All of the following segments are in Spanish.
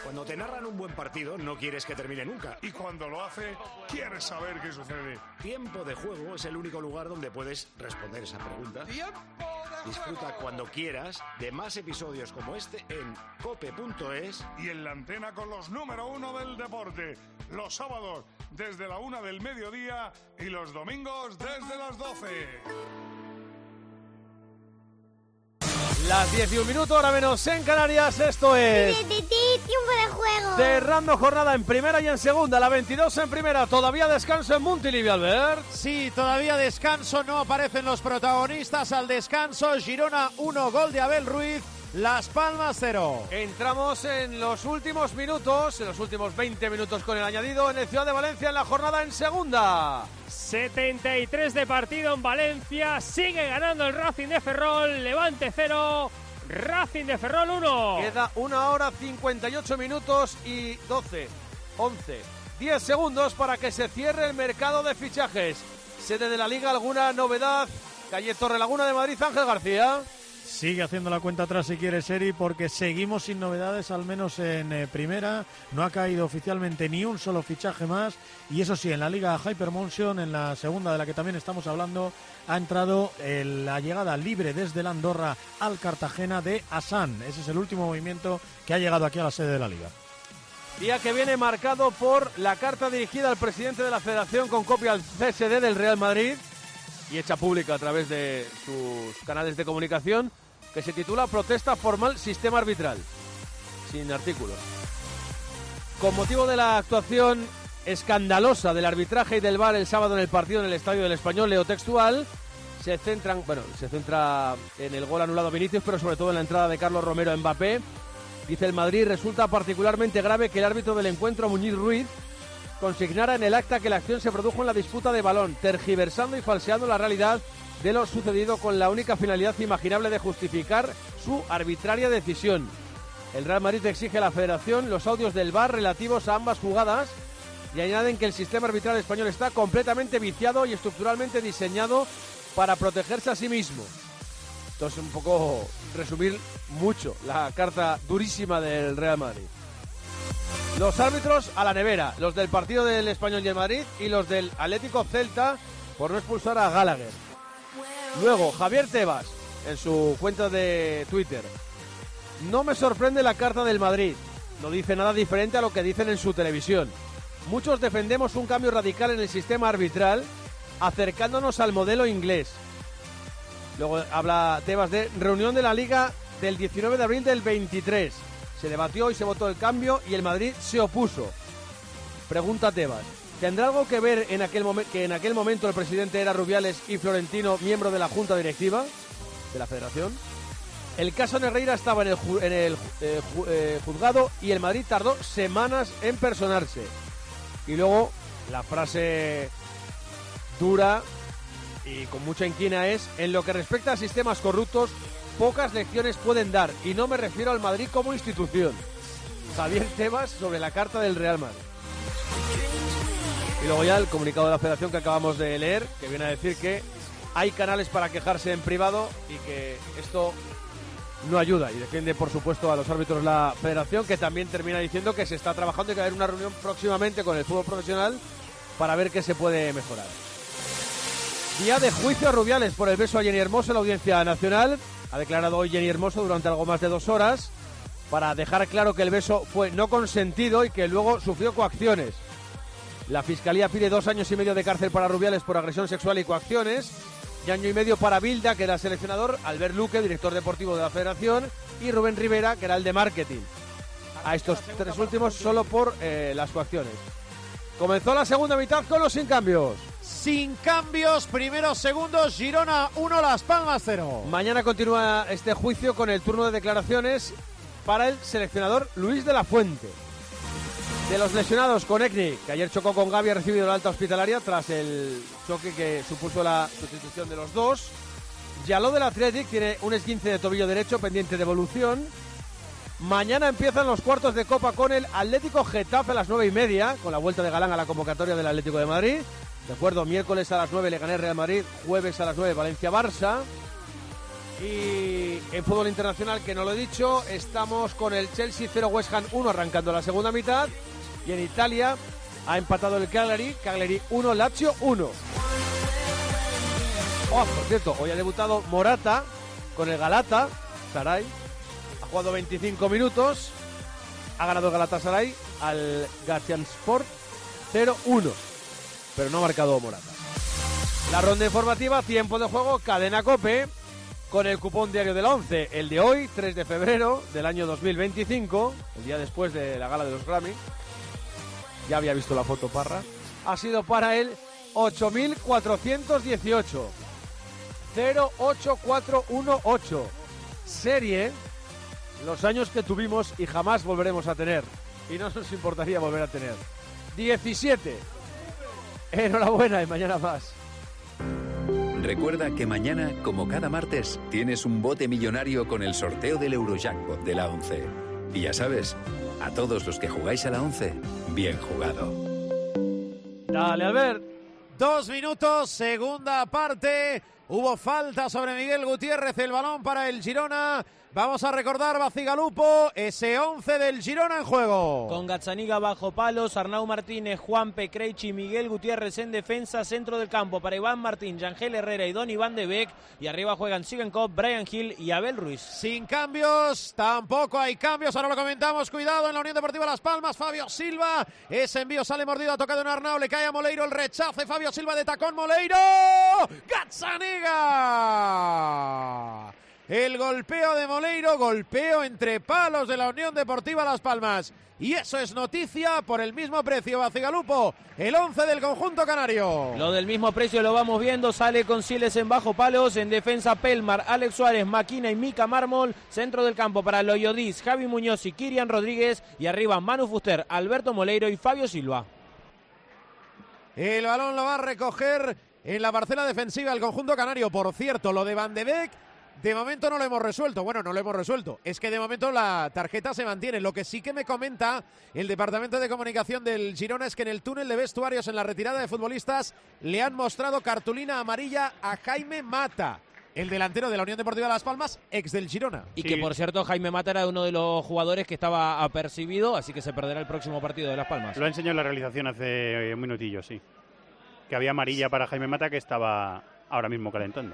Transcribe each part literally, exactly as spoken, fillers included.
Cuando te narran un buen partido, no quieres que termine nunca. Y cuando lo hace, quieres saber qué sucede. Tiempo de Juego es el único lugar donde puedes responder esa pregunta. ¡Tiempo de Disfruta juego! cuando quieras de más episodios como este en cope punto es. Y en la antena con los número uno del deporte. Los sábados desde la una del mediodía y los domingos desde las doce. Las diez y un minutos, ahora menos en Canarias, esto es... Tiempo de juego. Cerrando jornada en primera y en segunda, la veintidós en primera, todavía descanso en Montilivi, Albert. Sí, todavía descanso, no aparecen los protagonistas al descanso. Girona uno, gol de Abel Ruiz, Las Palmas cero. Entramos en los últimos minutos, en los últimos veinte minutos con el añadido, en el Ciudad de Valencia en la jornada en segunda. setenta y tres de partido en Valencia, sigue ganando el Racing de Ferrol, Levante cero, Racing de Ferrol uno. Queda una hora cincuenta y ocho minutos y doce, once, diez segundos para que se cierre el mercado de fichajes. Sede de la Liga, ¿alguna novedad? Calle Torrelaguna de Madrid, Ángel García. Sigue haciendo la cuenta atrás si quiere, Seri, porque seguimos sin novedades, al menos en eh, primera. No ha caído oficialmente ni un solo fichaje más. Y eso sí, en la Liga Hypermotion, en la segunda de la que también estamos hablando, ha entrado eh, la llegada libre desde la Andorra al Cartagena de Hassan. Ese es el último movimiento que ha llegado aquí a la sede de la Liga. Día que viene marcado por la carta dirigida al presidente de la Federación con copia al C S D del Real Madrid y hecha pública a través de sus canales de comunicación, que se titula Protesta formal sistema arbitral, sin artículos. Con motivo de la actuación escandalosa del arbitraje y del V A R el sábado en el partido en el Estadio del Español, leo textual, se centran, bueno, se centra en el gol anulado a Vinicius, pero sobre todo en la entrada de Carlos Romero a Mbappé. Dice el Madrid, resulta particularmente grave que el árbitro del encuentro, Muñiz Ruiz, consignara en el acta que la acción se produjo en la disputa de balón, tergiversando y falseando la realidad de lo sucedido con la única finalidad imaginable de justificar su arbitraria decisión. El Real Madrid exige a la Federación los audios del V A R relativos a ambas jugadas y añaden que el sistema arbitral español está completamente viciado y estructuralmente diseñado para protegerse a sí mismo. Entonces, un poco resumir mucho la carta durísima del Real Madrid. Los árbitros a la nevera, los del partido del Español y el Madrid y los del Atlético Celta por no expulsar a Gallagher. Luego, Javier Tebas, en su cuenta de Twitter. No me sorprende la carta del Madrid. No dice nada diferente a lo que dicen en su televisión. Muchos defendemos un cambio radical en el sistema arbitral, acercándonos al modelo inglés. Luego habla Tebas de reunión de la Liga del diecinueve de abril del veintitrés. Se debatió y se votó el cambio y el Madrid se opuso. Pregunta Tebas. ¿Tendrá algo que ver en aquel momen- que en aquel momento el presidente era Rubiales y Florentino, miembro de la Junta Directiva de la Federación? El caso Negreira estaba en el, ju- en el eh, ju- eh, juzgado y el Madrid tardó semanas en personarse. Y luego la frase dura y con mucha inquina es: en lo que respecta a sistemas corruptos, pocas lecciones pueden dar, y no me refiero al Madrid como institución. Javier Tebas sobre la carta del Real Madrid. Y luego ya el comunicado de la Federación que acabamos de leer, que viene a decir que hay canales para quejarse en privado y que esto no ayuda. Y defiende, por supuesto, a los árbitros la Federación, que también termina diciendo que se está trabajando y que va a haber una reunión próximamente con el fútbol profesional para ver qué se puede mejorar. Día de juicio a Rubiales por el beso a Jenny Hermoso en la Audiencia Nacional. Ha declarado hoy Jenny Hermoso durante algo más de dos horas para dejar claro que el beso fue no consentido y que luego sufrió coacciones. La Fiscalía pide dos años y medio de cárcel para Rubiales por agresión sexual y coacciones, y año y medio para Bilda, que era seleccionador, Albert Luque, director deportivo de la Federación, y Rubén Rivera, que era el de marketing. A estos tres últimos solo por eh, las coacciones. Comenzó la segunda mitad con los sin cambios. Sin cambios, primeros segundos, Girona uno, Las Palmas cero. Mañana continúa este juicio con el turno de declaraciones para el seleccionador Luis de la Fuente. De los lesionados, Konechny, que ayer chocó con Gavi, ha recibido la alta hospitalaria tras el choque que supuso la sustitución de los dos. Yaló del Athletic tiene un esguince de tobillo derecho pendiente de evolución. Mañana empiezan los cuartos de Copa con el Atlético Getafe a las nueve y media, con la vuelta de Galán a la convocatoria del Atlético de Madrid. De acuerdo, miércoles a las nueve Leganés Real Madrid, jueves a las nueve Valencia Barça. Y en fútbol internacional, que no lo he dicho, estamos con el Chelsea cero, West Ham uno arrancando la segunda mitad. Y en Italia ha empatado el Cagliari, Cagliari uno, Lazio uno. Oh, por cierto, hoy ha debutado Morata con el Galatasaray. Ha jugado veinticinco minutos. Ha ganado el Galatasaray al Gaziantepspor cero uno. Pero no ha marcado Morata. La ronda informativa, tiempo de juego, Cadena COPE. Con el cupón diario de la once, el de hoy, tres de febrero del año dos mil veinticinco, el día después de la gala de los Grammy. Ya había visto la foto, Parra. Ha sido para el ocho mil cuatrocientos dieciocho. cero ocho cuatro uno ocho. Serie, los años que tuvimos y jamás volveremos a tener. Y no nos importaría volver a tener. diecisiete. Enhorabuena y mañana más. Recuerda que mañana, como cada martes, tienes un bote millonario con el sorteo del Eurojackpot de la once. Y ya sabes, a todos los que jugáis a la once, bien jugado. Dale, Albert. Dos minutos, segunda parte. Hubo falta sobre Miguel Gutiérrez, el balón para el Girona. Vamos a recordar, Bacigalupo, ese once del Girona en juego. Con Gazzaniga bajo palos, Arnau Martínez, Juan Pecreichi, Miguel Gutiérrez en defensa, centro del campo para Iván Martín, Yangel Herrera y Donny Van de Beek. Y arriba juegan Sigenkov, Brian Hill y Abel Ruiz. Sin cambios, tampoco hay cambios, ahora lo comentamos. Cuidado en la Unión Deportiva Las Palmas, Fabio Silva. Ese envío sale mordido, ha tocado en Arnau, le cae a Moleiro el rechace. Fabio Silva de tacón, Moleiro. Gazzaniga. El golpeo de Moleiro, golpeo entre palos de la Unión Deportiva Las Palmas. Y eso es noticia por el mismo precio, Bacigalupo, el once del conjunto canario. Lo del mismo precio lo vamos viendo, sale con Siles en bajo palos, en defensa Pelmar, Alex Suárez, Maquina y Mica Mármol, centro del campo para Loyodis, Javi Muñoz y Kirian Rodríguez, y arriba Manu Fuster, Alberto Moleiro y Fabio Silva. El balón lo va a recoger en la parcela defensiva el conjunto canario. Por cierto, lo de Van de Beek, de momento no lo hemos resuelto. Bueno, no lo hemos resuelto. Es que de momento la tarjeta se mantiene. Lo que sí que me comenta el Departamento de Comunicación del Girona es que en el túnel de vestuarios, en la retirada de futbolistas, le han mostrado cartulina amarilla a Jaime Mata, el delantero de la Unión Deportiva Las Palmas, ex del Girona. Y Sí. que, por cierto, Jaime Mata era uno de los jugadores que estaba apercibido, así que se perderá el próximo partido de Las Palmas. Lo ha enseñado en la realización hace un minutillo, sí. Que había amarilla para Jaime Mata, que estaba ahora mismo calentando.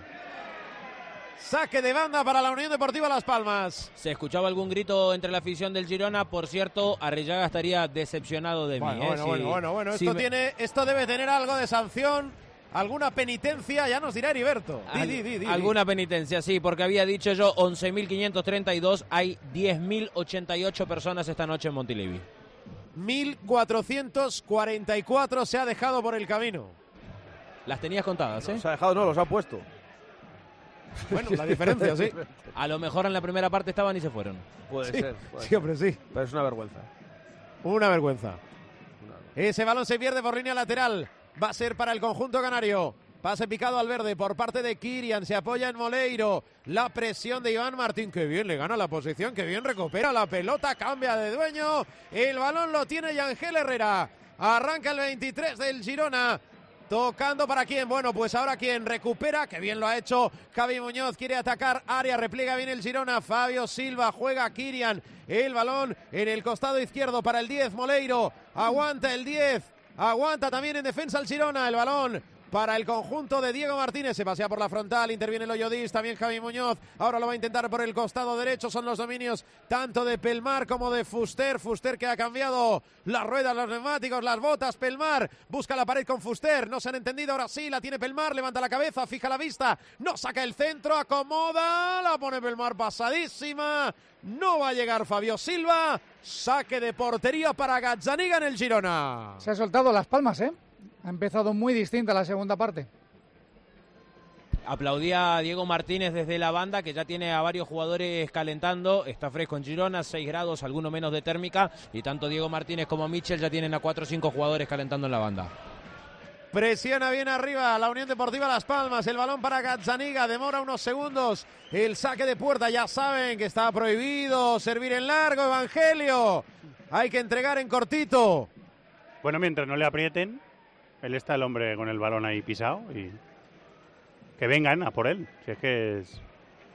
Saque de banda para la Unión Deportiva Las Palmas. ¿Se escuchaba algún grito entre la afición del Girona? Por cierto, Arrillaga estaría decepcionado de Bueno, mí. ¿eh? bueno, Si- bueno, bueno, bueno. si Esto, me- tiene, esto debe tener algo de sanción, alguna penitencia, ya nos dirá Heriberto. Di, Al- di, di, di, alguna penitencia, sí, porque había dicho yo once mil quinientos treinta y dos, hay diez mil ochenta y ocho personas esta noche en Montilivi. mil cuatrocientos cuarenta y cuatro se ha dejado por el camino. Las tenías contadas, ¿eh? Los ha dejado, no, los ha puesto. Bueno, la diferencia, sí. A lo mejor en la primera parte estaban y se fueron. Puede Sí, ser. puede sí, ser. hombre, sí. Pero es una vergüenza. Una vergüenza. Ese balón se pierde por línea lateral. Va a ser para el conjunto canario. Pase picado al verde por parte de Kirian. Se apoya en Moleiro. La presión de Iván Martín. Que bien le gana la posición. Que bien recupera la pelota. Cambia de dueño. El balón lo tiene Yangel Herrera. Arranca el veintitrés del Girona. Tocando para quién. Bueno, pues ahora quien recupera. Que bien lo ha hecho Javi Muñoz. Quiere atacar área. Repliega bien el Girona. Fabio Silva juega Kirian. El balón en el costado izquierdo para el diez. Moleiro. Aguanta el diez. Aguanta también en defensa el Girona. El balón para el conjunto de Diego Martínez. Se pasea por la frontal, interviene Loyodis, también Javi Muñoz. Ahora lo va a intentar por el costado derecho. Son los dominios tanto de Pelmar como de Fuster. Fuster que ha cambiado las ruedas, los neumáticos, las botas. Pelmar busca la pared con Fuster. No se han entendido, ahora sí, la tiene Pelmar. Levanta la cabeza, fija la vista. No saca el centro, acomoda. La pone Pelmar pasadísima. No va a llegar Fabio Silva. Saque de portería para Gazzaniga en el Girona. Se ha soltado Las Palmas, ¿eh? Ha empezado muy distinta la segunda parte. Aplaudía a Diego Martínez desde la banda, que ya tiene a varios jugadores calentando. Está fresco en Girona, seis grados, alguno menos de térmica. Y tanto Diego Martínez como Michel ya tienen a cuatro o cinco jugadores calentando en la banda. Presiona bien arriba la Unión Deportiva Las Palmas. El balón para Gazzaniga. Demora unos segundos. El saque de puerta. Ya saben que está prohibido servir en largo. Evangelio. Hay que entregar en cortito. Bueno, mientras no le aprieten, él está el hombre con el balón ahí pisado y que vengan a por él. Si es que es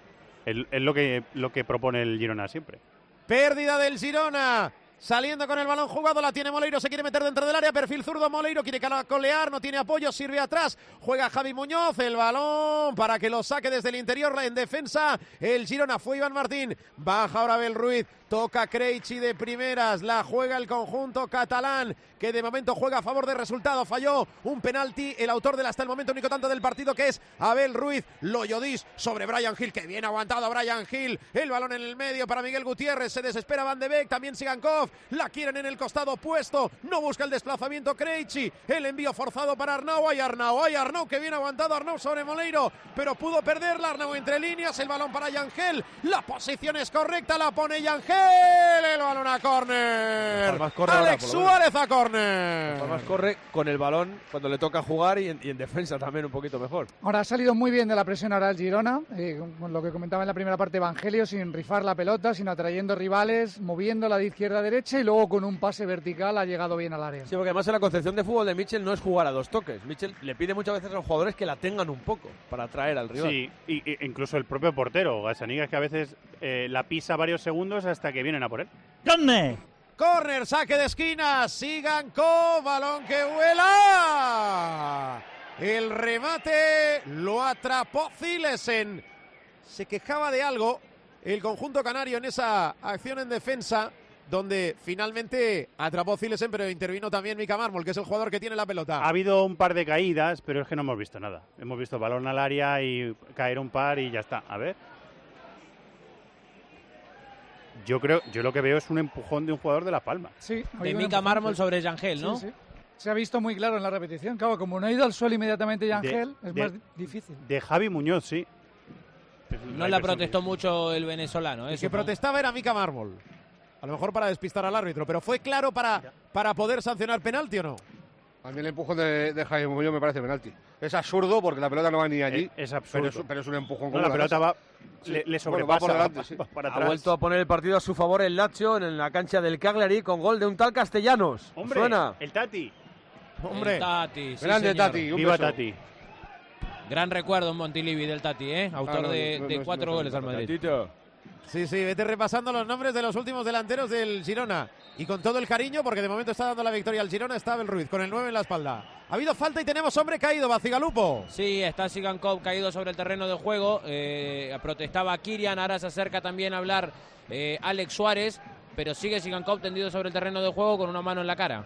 Es, es lo que lo que propone el Girona siempre. Pérdida del Girona. Saliendo con el balón jugado, la tiene Moleiro, se quiere meter dentro del área, perfil zurdo, Moleiro quiere caracolear, no tiene apoyo, sirve atrás, juega Javi Muñoz, el balón para que lo saque desde el interior, en defensa, el Girona fue Iván Martín, baja ahora Abel Ruiz, toca Krejci de primeras, la juega el conjunto catalán, que de momento juega a favor de resultado, falló un penalti, el autor del hasta el momento único tanto del partido, que es Abel Ruiz, Loyodis sobre Bryan Gil, que bien aguantado Bryan Gil, el balón en el medio para Miguel Gutiérrez, se desespera Van de Beek, también Sigankov, la quieren en el costado opuesto, no busca el desplazamiento Krejci, el envío forzado para Arnau, hay Arnau, hay Arnau, que bien aguantado Arnau sobre Moleiro, pero pudo perderla, Arnau entre líneas, el balón para Yangel, la posición es correcta, la pone Yangel, el balón a córner, Alex Suárez a córner. Además corre con el balón cuando le toca jugar y en, y en defensa también un poquito mejor. Ahora ha salido muy bien de la presión ahora el Girona, eh, con lo que comentaba en la primera parte Evangelio, sin rifar la pelota, sino atrayendo rivales, moviéndola de izquierda a derecha y luego con un pase vertical ha llegado bien al área. Sí, porque además en la concepción de fútbol de Mitchell no es jugar a dos toques. Mitchell le pide muchas veces a los jugadores que la tengan un poco para atraer al rival. Sí, y, y incluso el propio portero, Gazzaniga, es que a veces eh, la pisa varios segundos hasta que vienen a por él. ¡Corner! Corner, saque de esquina, Sigankov, balón que vuela. El remate lo atrapó Zilesen. Se quejaba de algo el conjunto canario en esa acción en defensa, donde finalmente atrapó Zilesen, pero intervino también Mika Mármol, que es el jugador que tiene la pelota. Ha habido un par de caídas, pero es que no hemos visto nada. Hemos visto balón al área y caer un par y ya está. A ver. Yo creo, yo lo que veo es un empujón de un jugador de Las Palmas. Sí, de Mika Mármol sobre Yangel, ¿no? Sí, sí. Se ha visto muy claro en la repetición. Claro, como no ha ido al suelo inmediatamente Yangel, es de, más difícil. De Javi Muñoz, sí. No la protestó mucho el venezolano. ¿eh? El que protestaba era Mika Mármol. A lo mejor para despistar al árbitro, pero ¿fue claro para, para poder sancionar penalti o no? A mí el empujón de, de Javi Muñoz me parece penalti. Es absurdo porque la pelota no va ni allí. Es, es absurdo. Pero es, pero es un empujón. No, como la pelota va, sí. le, le sobrepasa. Bueno, va por delante, sí. va para ha atrás. vuelto a poner el partido a su favor el Lazio en la cancha del Cagliari con gol de un tal Castellanos. Hombre, suena. El Tati. Hombre, el Tati, sí, grande señor. Tati. Viva beso. Tati. Gran recuerdo en Montilivi del Tati, ¿eh? autor ah, no, de, no, no, de no, cuatro no, no, goles no, al no, Madrid. Tatito. Sí, sí, vete repasando los nombres de los últimos delanteros del Girona. Y con todo el cariño, porque de momento está dando la victoria al Girona, está Abel Ruiz, con el nueve en la espalda. Ha habido falta y tenemos hombre caído, Bacigalupo. Sí, está Sigankov caído sobre el terreno de juego. Eh, protestaba Kirian, ahora se acerca también a hablar eh, Alex Suárez, pero sigue Sigankov tendido sobre el terreno de juego con una mano en la cara.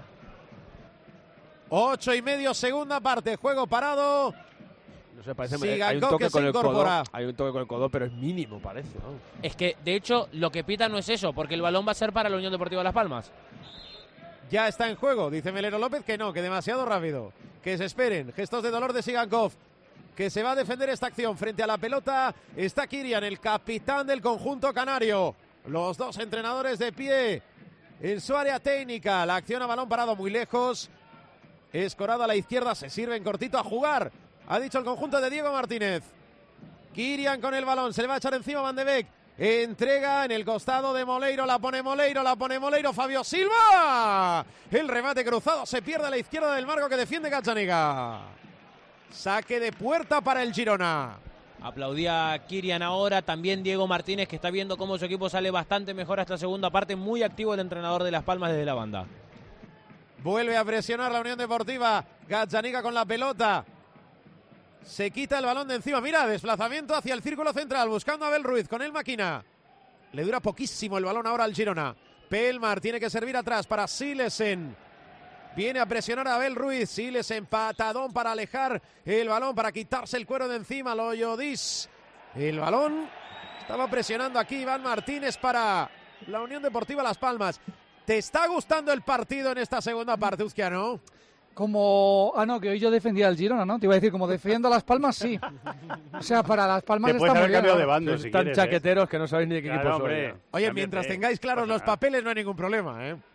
Ocho y medio, segunda parte, juego parado. No sé, parece Sigankov hay un toque que con se el codo. incorpora. Hay un toque con el codo, pero es mínimo, parece. ¿no? Es que, de hecho, lo que pita no es eso, porque el balón va a ser para la Unión Deportiva Las Palmas. Ya está en juego, dice Melero López que no, que demasiado rápido. Que se esperen, gestos de dolor de Sigankov, que se va a defender esta acción. Frente a la pelota está Kirian, el capitán del conjunto canario. Los dos entrenadores de pie en su área técnica. La acción a balón parado muy lejos. Escorado a la izquierda, se sirve en cortito a jugar. Ha dicho el conjunto de Diego Martínez. Kirian con el balón, se le va a echar encima Van de Beek. Entrega en el costado de Moleiro, la pone Moleiro, la pone Moleiro, Fabio Silva. El remate cruzado se pierde a la izquierda del marco que defiende Gazzaniga. Saque de puerta para el Girona. Aplaudía Kirian ahora, también Diego Martínez, que está viendo cómo su equipo sale bastante mejor a esta segunda parte. Muy activo el entrenador de Las Palmas desde la banda. Vuelve a presionar la Unión Deportiva. Gazzaniga con la pelota. Se quita el balón de encima. Mira, desplazamiento hacia el círculo central. Buscando a Abel Ruiz con el máquina. Le dura poquísimo el balón ahora al Girona. Pelmar tiene que servir atrás para Silesen. Viene a presionar a Abel Ruiz. Silesen patadón para alejar el balón, para quitarse el cuero de encima. Loyodis. El balón. Estaba presionando aquí Iván Martínez para la Unión Deportiva Las Palmas. ¿Te está gustando el partido en esta segunda parte, Uzquiano? Como... Ah, no, que hoy yo defendía al Girona, ¿no? Te iba a decir, como defiendo a Las Palmas, sí. O sea, para Las Palmas Te está puedes muy haber bien. cambiado ¿no? de bando si Están quieres, chaqueteros ¿eh? que no sabéis ni de qué Claro, equipo hombre. son. Oye, Cámbiate, mientras tengáis claros pasa los nada. papeles no hay ningún problema, ¿eh?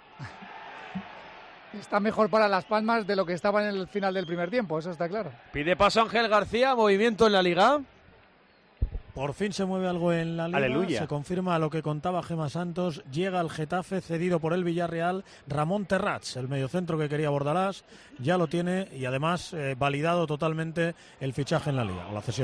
Está mejor para Las Palmas de lo que estaba en el final del primer tiempo, eso está claro. Pide paso Ángel García, movimiento en la Liga. Por fin se mueve algo en la Liga, Aleluya. se confirma lo que contaba Gema Santos, llega al Getafe cedido por el Villarreal, Ramón Terrats, el mediocentro que quería Bordalás, ya lo tiene y además eh, validado totalmente el fichaje en la Liga, o la cesión.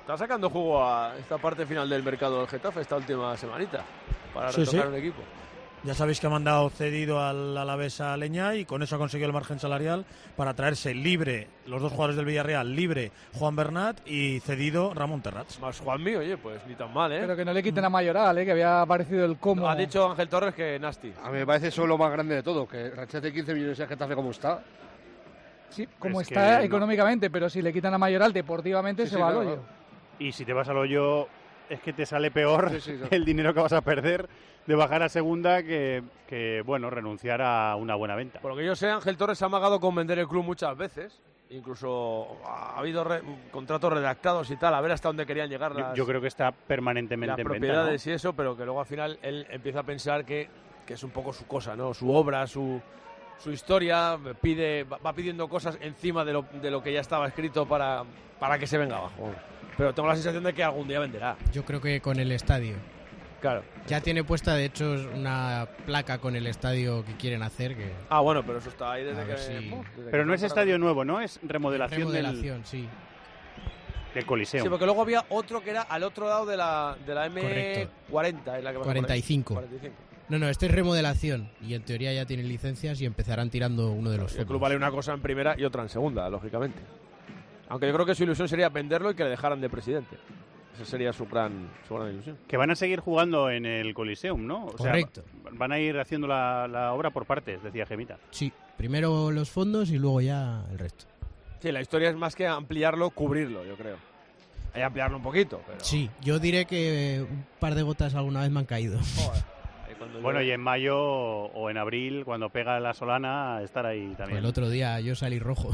Está sacando jugo a esta parte final del mercado del Getafe, esta última semanita, para Sí, retocar sí. un equipo. Ya sabéis que ha mandado cedido al Alavés a Leñá y con eso ha conseguido el margen salarial para traerse libre los dos jugadores del Villarreal, libre Juan Bernat y cedido Ramón Terrats. Más Juanmi, oye, pues ni tan mal, ¿eh? Pero que no le quiten a Mayoral, ¿eh? Que había aparecido el como. Ha dicho Ángel Torres que nasty. A mí me parece eso lo más grande de todo, que rechate quince millones a Getafe como está. Sí, como Es está que económicamente, pero si le quitan a Mayoral deportivamente Sí, se sí, va claro, al hoyo. claro. Y si te vas al hoyo, es que te sale peor Sí, sí, claro. el dinero que vas a perder de bajar a segunda que, que, bueno, renunciar a una buena venta. Por lo que yo sé, Ángel Torres se ha amagado con vender el club muchas veces. Incluso ha habido re- contratos redactados y tal, a ver hasta dónde querían llegar Yo, las, yo creo que está permanentemente las en venta, propiedades ¿no? y eso, pero que luego al final él empieza a pensar que, que es un poco su cosa, ¿no? Su obra, su, su historia, pide, va va pidiendo cosas encima de lo, de lo que ya estaba escrito para, para que se venga abajo. Pero tengo la sensación de que algún día venderá. Yo creo que con el estadio. Claro. Ya tiene puesta, de hecho, una placa con el estadio que quieren hacer. Que... Ah, bueno, pero eso está ahí desde A que... ver si- uf, desde Pero que no es está estadio nuevo, ¿no? Es remodelación, Remodelación, del, sí. del Coliseo. Sí, porque luego había otro que era al otro lado de la, de la M Correcto. cuarenta. Es la que pasa por ahí. cuarenta y cinco. cuarenta y cinco. No, no, este es remodelación. Y en teoría ya tienen licencias y empezarán tirando uno de los El club fondos. vale una cosa en primera y otra en segunda, lógicamente. Aunque yo creo que su ilusión sería venderlo y que le dejaran de presidente. Esa sería su gran, su gran ilusión. Que van a seguir jugando en el Coliseum, ¿no? O sea, Correcto. van a ir haciendo la, la obra por partes, decía Gemita. Sí, primero los fondos y luego ya el resto. Sí, la historia es más que ampliarlo, cubrirlo, yo creo. Hay que ampliarlo un poquito, pero... Sí, yo diré que un par de gotas alguna vez me han caído. Ahí cuando Bueno, llegue- y en mayo o en abril, cuando pega la Solana, estar ahí también. El otro día yo salí rojo.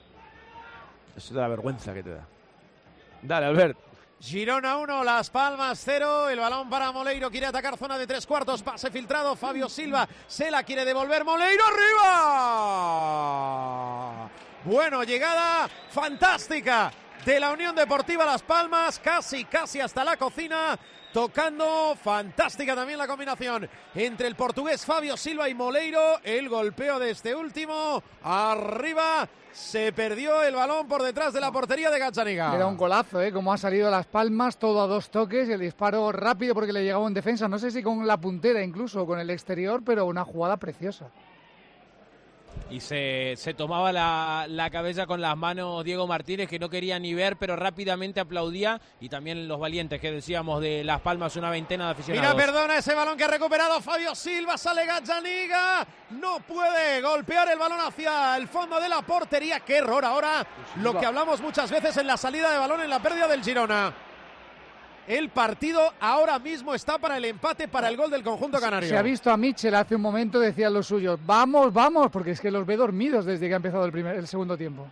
Eso de la vergüenza que te da. Dale, Albert. Girona uno, Las Palmas cero. El balón para Moleiro. Quiere atacar zona de tres cuartos. Pase filtrado. Fabio Silva se la quiere devolver. Moleiro arriba. Bueno, llegada fantástica de la Unión Deportiva Las Palmas. Casi, casi hasta la cocina. Tocando, fantástica también la combinación entre el portugués Fabio Silva y Moleiro. El golpeo de este último. Arriba. Se perdió el balón por detrás de la portería de Gazzaniga. Era un golazo, ¿eh? Como ha salido Las Palmas, todo a dos toques, el disparo rápido porque le llegaba en defensa, no sé si con la puntera incluso, o con el exterior, pero una jugada preciosa. Y se, se tomaba la, la cabeza con las manos Diego Martínez, que no quería ni ver, pero rápidamente aplaudía. Y también los valientes que decíamos de Las Palmas, una veintena de aficionados. Mira, perdona ese balón que ha recuperado Fabio Silva, sale Gazzaniga, no puede golpear el balón hacia el fondo de la portería. Qué error ahora, lo que hablamos muchas veces en la salida de balón, en la pérdida del Girona. El partido ahora mismo está para el empate, para el gol del conjunto canario. Se ha visto a Mitchell hace un momento, decían los suyos, vamos, vamos, porque es que los ve dormidos desde que ha empezado el, primer, el segundo tiempo.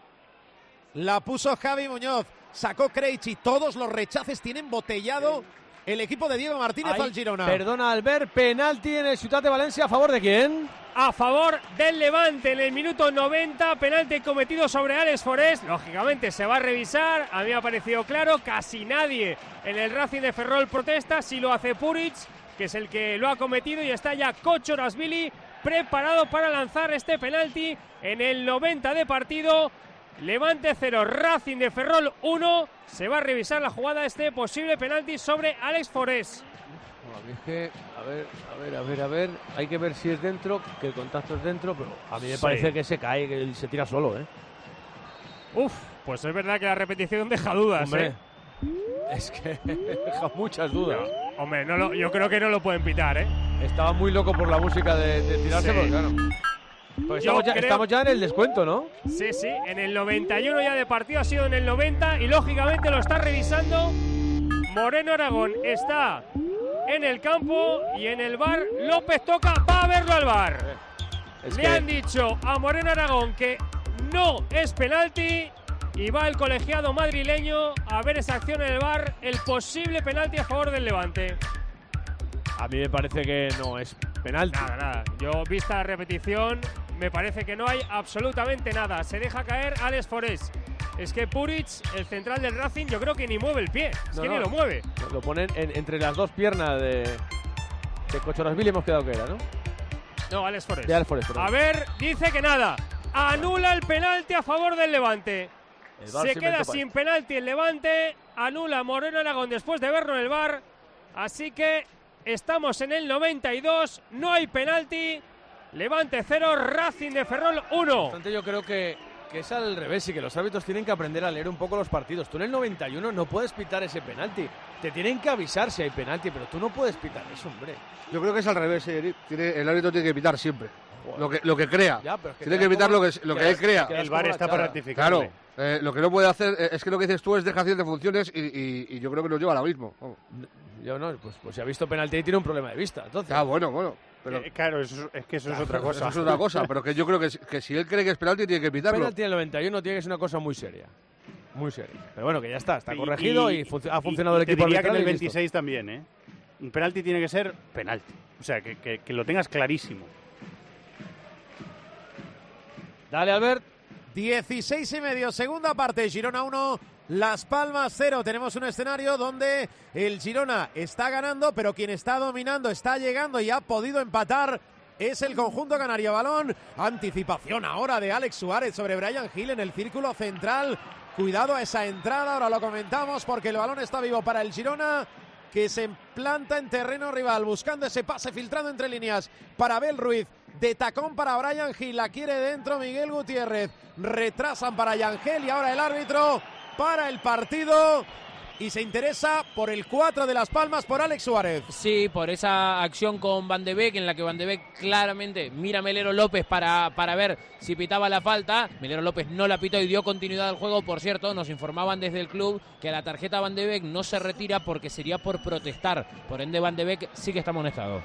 La puso Javi Muñoz, sacó Krejci, todos los rechaces tienen botellado el equipo de Diego Martínez Ahí, al Girona. Perdona, Albert, penalti en el Ciutat de Valencia, ¿a favor de quién? A favor del Levante en el minuto noventa, penalti cometido sobre Alex Forés. Lógicamente se va a revisar, a mí me ha parecido claro, casi nadie en el Racing de Ferrol protesta, si lo hace Puric, que es el que lo ha cometido, y está ya Kochorashvili preparado para lanzar este penalti en el noventa de partido. Levante cero, Racing de Ferrol uno. Se va a revisar la jugada, este posible penalti sobre Alex Forés. A mí es que, a ver, a ver, a ver, a ver, hay que ver si es dentro, que el contacto es dentro, pero a mí me Sí. parece que se cae, que se tira solo, ¿eh? Uf, pues es verdad que la repetición deja dudas, Hombre, ¿eh? es que deja muchas dudas. Hombre, no lo, yo creo que no lo pueden pitar, ¿eh? Estaba muy loco por la música de, de tirarse, Sí. porque claro. Pues Yo estamos, ya, creo- estamos ya en el descuento, ¿no? Sí, sí, en el noventa y uno ya de partido, ha sido en el noventa y lógicamente lo está revisando Moreno Aragón. Está en el campo y en el bar López Toca, va a verlo al bar. Es Le que- han dicho a Moreno Aragón que no es penalti y va el colegiado madrileño a ver esa acción en el bar, el posible penalti a favor del Levante. A mí me parece que no es penalti. Nada, nada. Yo, vista la repetición, me parece que no hay absolutamente nada. Se deja caer Alex Forés. Es que Puric, el central del Racing, yo creo que ni mueve el pie. Es No, que no. ni lo mueve. Lo ponen en- entre las dos piernas de, de Kochorashvili, hemos quedado que era, ¿no? No, Alex Forés. De Alex Forés, perdón. A ver, dice que nada. Anula el penalti a favor del Levante. El V A R Se se queda inventó sin penalti el Levante. anula Moreno Aragón después de verlo en el V A R. Así que estamos en el noventa y dos, no hay penalti. Levante cero, Racing de Ferrol uno. Yo creo que, que es al revés y que los árbitros tienen que aprender a leer un poco los partidos. Tú en el noventa y uno no puedes pitar ese penalti. Te tienen que avisar si hay penalti, pero tú no puedes pitar eso, hombre. Yo creo que es al revés, eh, tiene, el árbitro tiene que pitar siempre. Lo que, lo que crea. Ya, pero es que tiene que evitar lo que, lo que, que él crea. El V A R está para rectificarle. Claro. Eh, lo que no puede hacer eh, es que lo que dices tú es dejación de funciones y, y, y yo creo que nos lleva al abismo. Oh. Yo no, pues, pues si ha visto penalti y tiene un problema de vista. Entonces. Ah, bueno, bueno. Pero, eh, claro, eso, es que eso claro, es otra cosa. Eso es otra cosa, pero que yo creo que, que si él cree que es penalti tiene que pitarlo. Penalti en el noventa y uno tiene que ser una cosa muy seria. Muy seria. Pero bueno, que ya está, está corregido y, y, y fun ha funcionado y, el equipo arbitral. Te diría que en el veintiséis listo. También, ¿eh? Un penalti tiene que ser penalti. O sea, que, que, que lo tengas clarísimo. Dale, Albert. dieciséis y medio, segunda parte, Girona uno, Las Palmas cero. Tenemos un escenario donde el Girona está ganando, pero quien está dominando, está llegando y ha podido empatar es el conjunto canario. Balón, anticipación ahora de Alex Suárez sobre Bryan Gil en el círculo central. Cuidado a esa entrada, ahora lo comentamos porque el balón está vivo para el Girona, que se planta en terreno rival, buscando ese pase filtrado entre líneas para Abel Ruiz. De tacón para Bryan Gil, la quiere dentro Miguel Gutiérrez. Retrasan para Yangel y ahora el árbitro para el partido. Y se interesa por el cuatro de Las Palmas, por Alex Suárez. Sí, por esa acción con Van de Beek, en la que Van de Beek claramente mira a Melero López para, para ver si pitaba la falta. Melero López no la pitó y dio continuidad al juego. Por cierto, nos informaban desde el club que la tarjeta Van de Beek no se retira porque sería por protestar. Por ende, Van de Beek sí que está amonestado.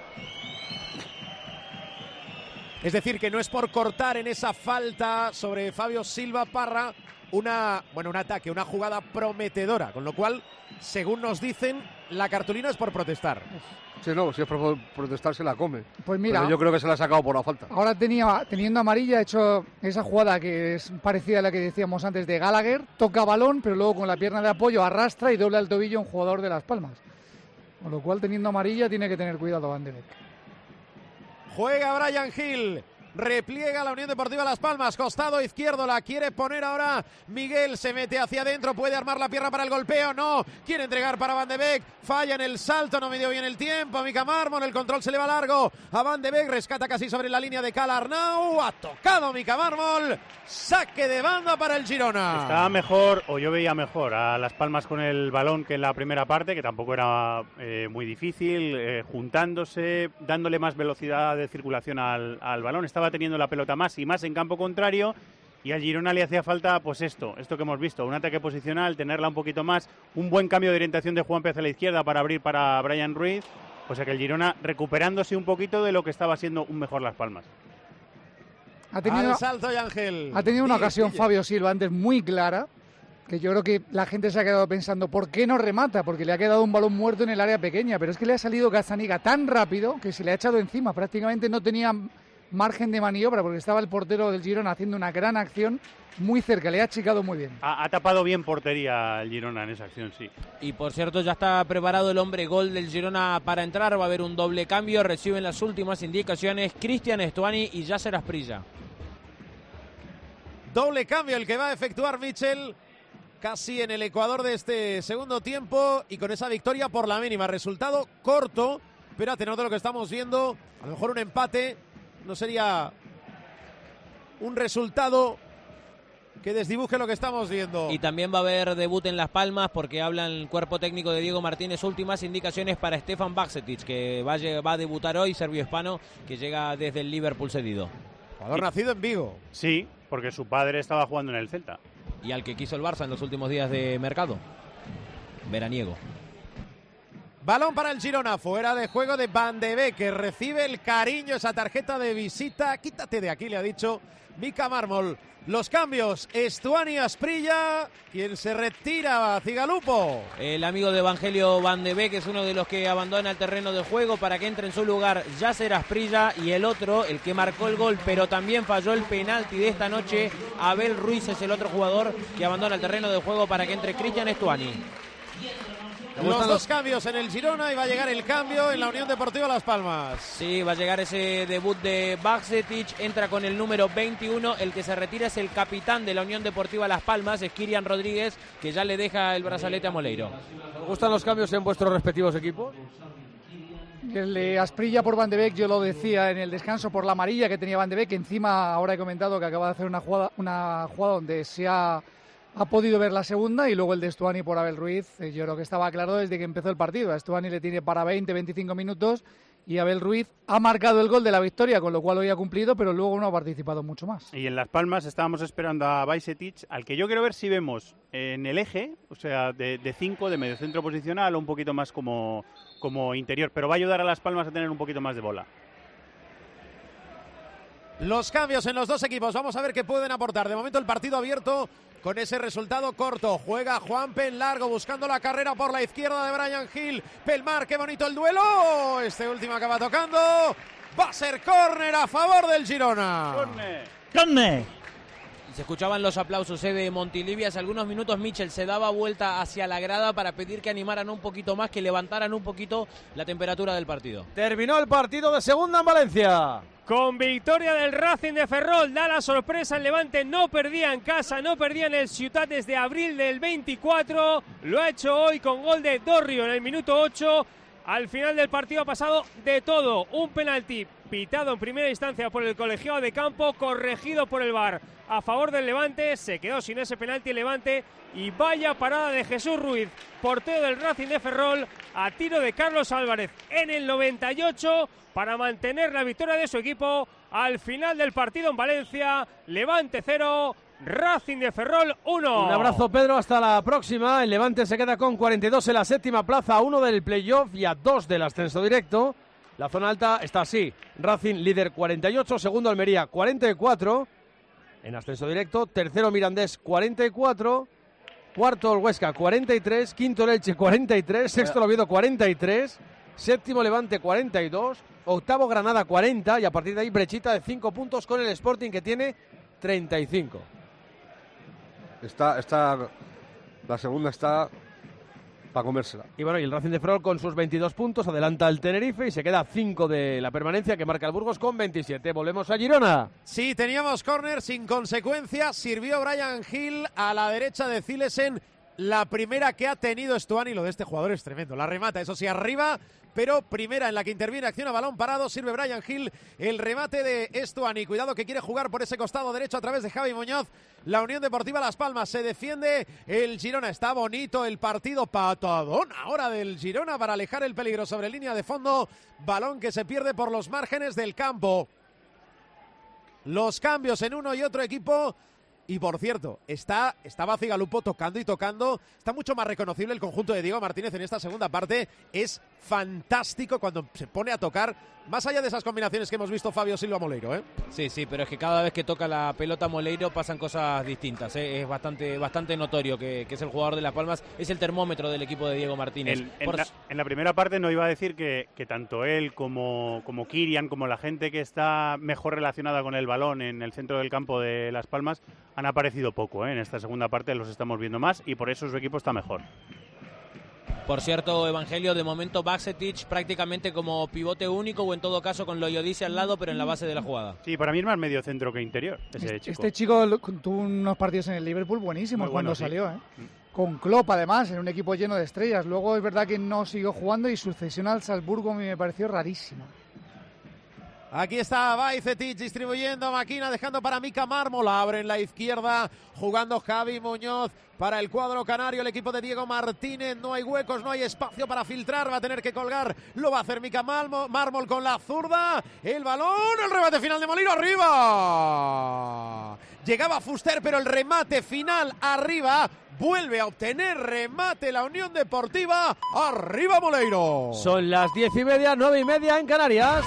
Es decir, que no es por cortar en esa falta sobre Fabio Silva Parra una, bueno, un ataque, una jugada prometedora, con lo cual, según nos dicen, la cartulina es por protestar. Sí, no, si es por protestar se la come. Pues mira, pero yo creo que se la ha sacado por la falta. Ahora tenía, teniendo amarilla, ha hecho esa jugada que es parecida a la que decíamos antes de Gallagher, toca balón, pero luego con la pierna de apoyo arrastra y dobla el tobillo a un jugador de Las Palmas. Con lo cual, teniendo amarilla, tiene que tener cuidado Van de Beek. Juega Bryan Gil. Repliega la Unión Deportiva Las Palmas, costado izquierdo, la quiere poner ahora Miguel, se mete hacia adentro, puede armar la pierna para el golpeo, no, quiere entregar para Van de Beek, falla en el salto, no midió bien el tiempo, Mika Mármol, el control se le va largo a Van de Beek, rescata casi sobre la línea de Calarnau, ha tocado Mika Mármol, saque de banda para el Girona. Estaba mejor, o yo veía mejor, a Las Palmas con el balón que en la primera parte, que tampoco era eh, muy difícil, eh, juntándose, dándole más velocidad de circulación al, al balón, estaba teniendo la pelota más y más en campo contrario y al Girona le hacía falta pues esto, esto que hemos visto, un ataque posicional, tenerla un poquito más, un buen cambio de orientación de Juan Pérez a la izquierda para abrir para Bryan Ruiz, o sea que el Girona recuperándose un poquito de lo que estaba siendo un mejor Las Palmas. Ha tenido, al salto y Ángel. Ha tenido una ocasión Fabio Silva antes muy clara, que yo creo que la gente se ha quedado pensando, ¿por qué no remata? Porque le ha quedado un balón muerto en el área pequeña, pero es que le ha salido Gazzaniga tan rápido que se le ha echado encima, prácticamente no tenía margen de maniobra porque estaba el portero del Girona haciendo una gran acción muy cerca, le ha achicado muy bien. Ha, ha tapado bien portería el Girona en esa acción, sí. Y por cierto, ya está preparado el hombre gol del Girona para entrar, va a haber un doble cambio, reciben las últimas indicaciones Cristian Estuani y Yasser Asprilla. Doble cambio el que va a efectuar Michel, casi en el ecuador de este segundo tiempo y con esa victoria por la mínima, resultado corto, pero a tenor de lo que estamos viendo, a lo mejor un empate no sería un resultado que desdibuje lo que estamos viendo. Y también va a haber debut en Las Palmas porque habla el cuerpo técnico de Diego Martínez. Últimas indicaciones para Stefan Baksetic, que va a, va a debutar hoy, serbio-hispano, que llega desde el Liverpool cedido. Jugador nacido en Vigo. Sí, porque su padre estaba jugando en el Celta. Y al que quiso el Barça en los últimos días de mercado. Veraniego. Balón para el Girona, fuera de juego de Van de Beek, que recibe el cariño, esa tarjeta de visita. Quítate de aquí, le ha dicho Mika Mármol. Los cambios, Estuani Asprilla, quien se retira, Cigalupo. El amigo de Evangelio Van de Beek es uno de los que abandona el terreno de juego para que entre en su lugar Yasser Asprilla, y el otro, el que marcó el gol, pero también falló el penalti de esta noche, Abel Ruiz es el otro jugador que abandona el terreno de juego para que entre Cristian Estuani. Los dos los... cambios en el Girona y va a llegar el cambio en la Unión Deportiva Las Palmas. Sí, va a llegar ese debut de Bajcetic, entra con el número veintiuno, el que se retira es el capitán de la Unión Deportiva Las Palmas, es Kirian Rodríguez, que ya le deja el brazalete a Moleiro. ¿Os gustan los cambios en vuestros respectivos equipos? El de Asprilla por Van de Beek, yo lo decía en el descanso por la amarilla que tenía Van de Beek, que encima ahora he comentado que acaba de hacer una jugada, una jugada donde se ha... Ha podido ver la segunda y luego el de Stuani por Abel Ruiz. Yo creo que estaba claro desde que empezó el partido. A Stuani le tiene para veinte, veinticinco minutos y Abel Ruiz ha marcado el gol de la victoria, con lo cual hoy ha cumplido, pero luego no ha participado mucho más. Y en Las Palmas estábamos esperando a Bajcetic, al que yo quiero ver si vemos en el eje, o sea, de cinco, de, de medio centro posicional o un poquito más como, como interior, pero va a ayudar a Las Palmas a tener un poquito más de bola. Los cambios en los dos equipos, vamos a ver qué pueden aportar. De momento el partido abierto con ese resultado corto. Juega Juanpe en largo, buscando la carrera por la izquierda de Bryan Gil. Pelmar, qué bonito el duelo. Este último acaba tocando. Va a ser córner a favor del Girona. Córner. Córner. Se escuchaban los aplausos eh, de Montilivi. Hace algunos minutos Michel se daba vuelta hacia la grada para pedir que animaran un poquito más, que levantaran un poquito la temperatura del partido. Terminó el partido de segunda en Valencia. Con victoria del Racing de Ferrol, da la sorpresa, el Levante no perdía en casa, no perdía en el Ciutat desde abril del veinticuatro, lo ha hecho hoy con gol de Dorrio en el minuto ocho, al final del partido ha pasado de todo, un penalti pitado en primera instancia por el colegiado de campo, corregido por el V A R a favor del Levante, se quedó sin ese penalti el Levante y vaya parada de Jesús Ruiz, portero del Racing de Ferrol, a tiro de Carlos Álvarez en el noventa y ocho, para mantener la victoria de su equipo al final del partido en Valencia. Levante cero, Racing de Ferrol uno. Un abrazo, Pedro, hasta la próxima. El Levante se queda con cuarenta y dos en la séptima plaza, a uno del playoff y a dos del ascenso directo. La zona alta está así: Racing líder cuarenta y ocho, segundo Almería cuarenta y cuatro en ascenso directo, tercero Mirandés cuarenta y cuatro, cuarto el Huesca cuarenta y tres, quinto el Elche cuarenta y tres, sexto el Oviedo cuarenta y tres, séptimo Levante cuarenta y dos, octavo Granada cuarenta y a partir de ahí brechita de cinco puntos con el Sporting, que tiene treinta y cinco. Está, está, la segunda está para comérsela. Y bueno, y el Racing de Ferrol con sus veintidós puntos adelanta al Tenerife y se queda a cinco de la permanencia, que marca el Burgos con veintisiete. Volvemos a Girona. Sí, teníamos córner sin consecuencia, sirvió Bryan Gil a la derecha de Zilesen. La primera que ha tenido Stuani, lo de este jugador es tremendo, la remata, eso sí, arriba, pero primera en la que interviene, acción a balón parado, sirve Bryan Gil, el remate de Stuani, cuidado que quiere jugar por ese costado derecho a través de Javi Muñoz, la Unión Deportiva Las Palmas, se defiende el Girona, está bonito el partido, patadón ahora del Girona para alejar el peligro sobre línea de fondo, balón que se pierde por los márgenes del campo. Los cambios en uno y otro equipo. Y por cierto, está, estaba Cigalupo tocando y tocando, está mucho más reconocible el conjunto de Diego Martínez en esta segunda parte, es fantástico cuando se pone a tocar, más allá de esas combinaciones que hemos visto Fabio Silva Moleiro, ¿eh? Sí, sí, pero es que cada vez que toca la pelota Moleiro pasan cosas distintas, ¿eh? Es bastante, bastante notorio que, que es el jugador de Las Palmas, es el termómetro del equipo de Diego Martínez. En, en, por... la, en la primera parte no iba a decir que, que tanto él como, como Kirian, como la gente que está mejor relacionada con el balón en el centro del campo de Las Palmas, han aparecido poco, ¿eh? En esta segunda parte los estamos viendo más y por eso su equipo está mejor. Por cierto, Evangelio, de momento Bajcetic prácticamente como pivote único o en todo caso con Loyodice al lado, pero en la base de la jugada. Sí, para mí es más medio centro que interior, ese este, chico. Este chico tuvo unos partidos en el Liverpool buenísimos Muy bueno, cuando sí. salió, ¿eh? Con Klopp además, en un equipo lleno de estrellas. Luego es verdad que no siguió jugando y su cesión al Salzburgo a mí me pareció rarísima. Aquí está Bajcetic distribuyendo, Maquina dejando para Mika Mármol, abre en la izquierda, jugando Javi Muñoz para el cuadro canario, el equipo de Diego Martínez, no hay huecos, no hay espacio para filtrar, va a tener que colgar, lo va a hacer Mika Mármol con la zurda, el balón, el remate final de Molino, arriba, llegaba Fuster pero el remate final arriba, vuelve a obtener remate la Unión Deportiva, arriba Moleiro. Son las diez y media, nueve y media en Canarias.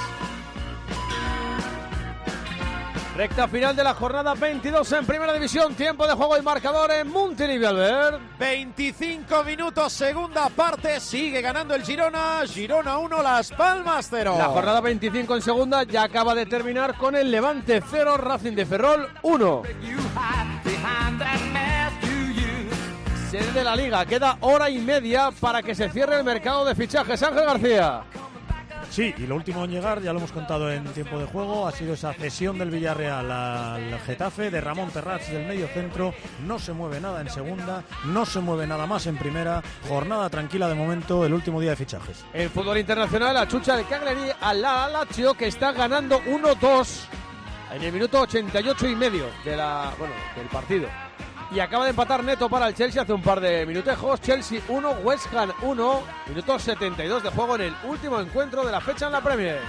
Recta final de la jornada veintidós en Primera División, tiempo de juego y marcador en Montilivi, Albert. veinticinco minutos, segunda parte, sigue ganando el Girona, Girona uno, Las Palmas cero. La jornada veinticinco en segunda ya acaba de terminar con el Levante cero, Racing de Ferrol uno. sede de la Liga. Queda hora y media para que se cierre el mercado de fichajes. Ángel García. Sí, y lo último en llegar, ya lo hemos contado en tiempo de juego, ha sido esa cesión del Villarreal al Getafe de Ramón Terrats del medio centro. No se mueve nada en segunda, no se mueve nada más en primera. Jornada tranquila de momento, el último día de fichajes. El fútbol internacional, la chucha de Cagliari al Lazio, que está ganando uno dos en el minuto ochenta y ocho y medio de la, bueno, del partido. Y acaba de empatar Neto para el Chelsea hace un par de minutejos. Chelsea uno, West Ham uno. Minuto setenta y dos de juego en el último encuentro de la fecha en la Premier.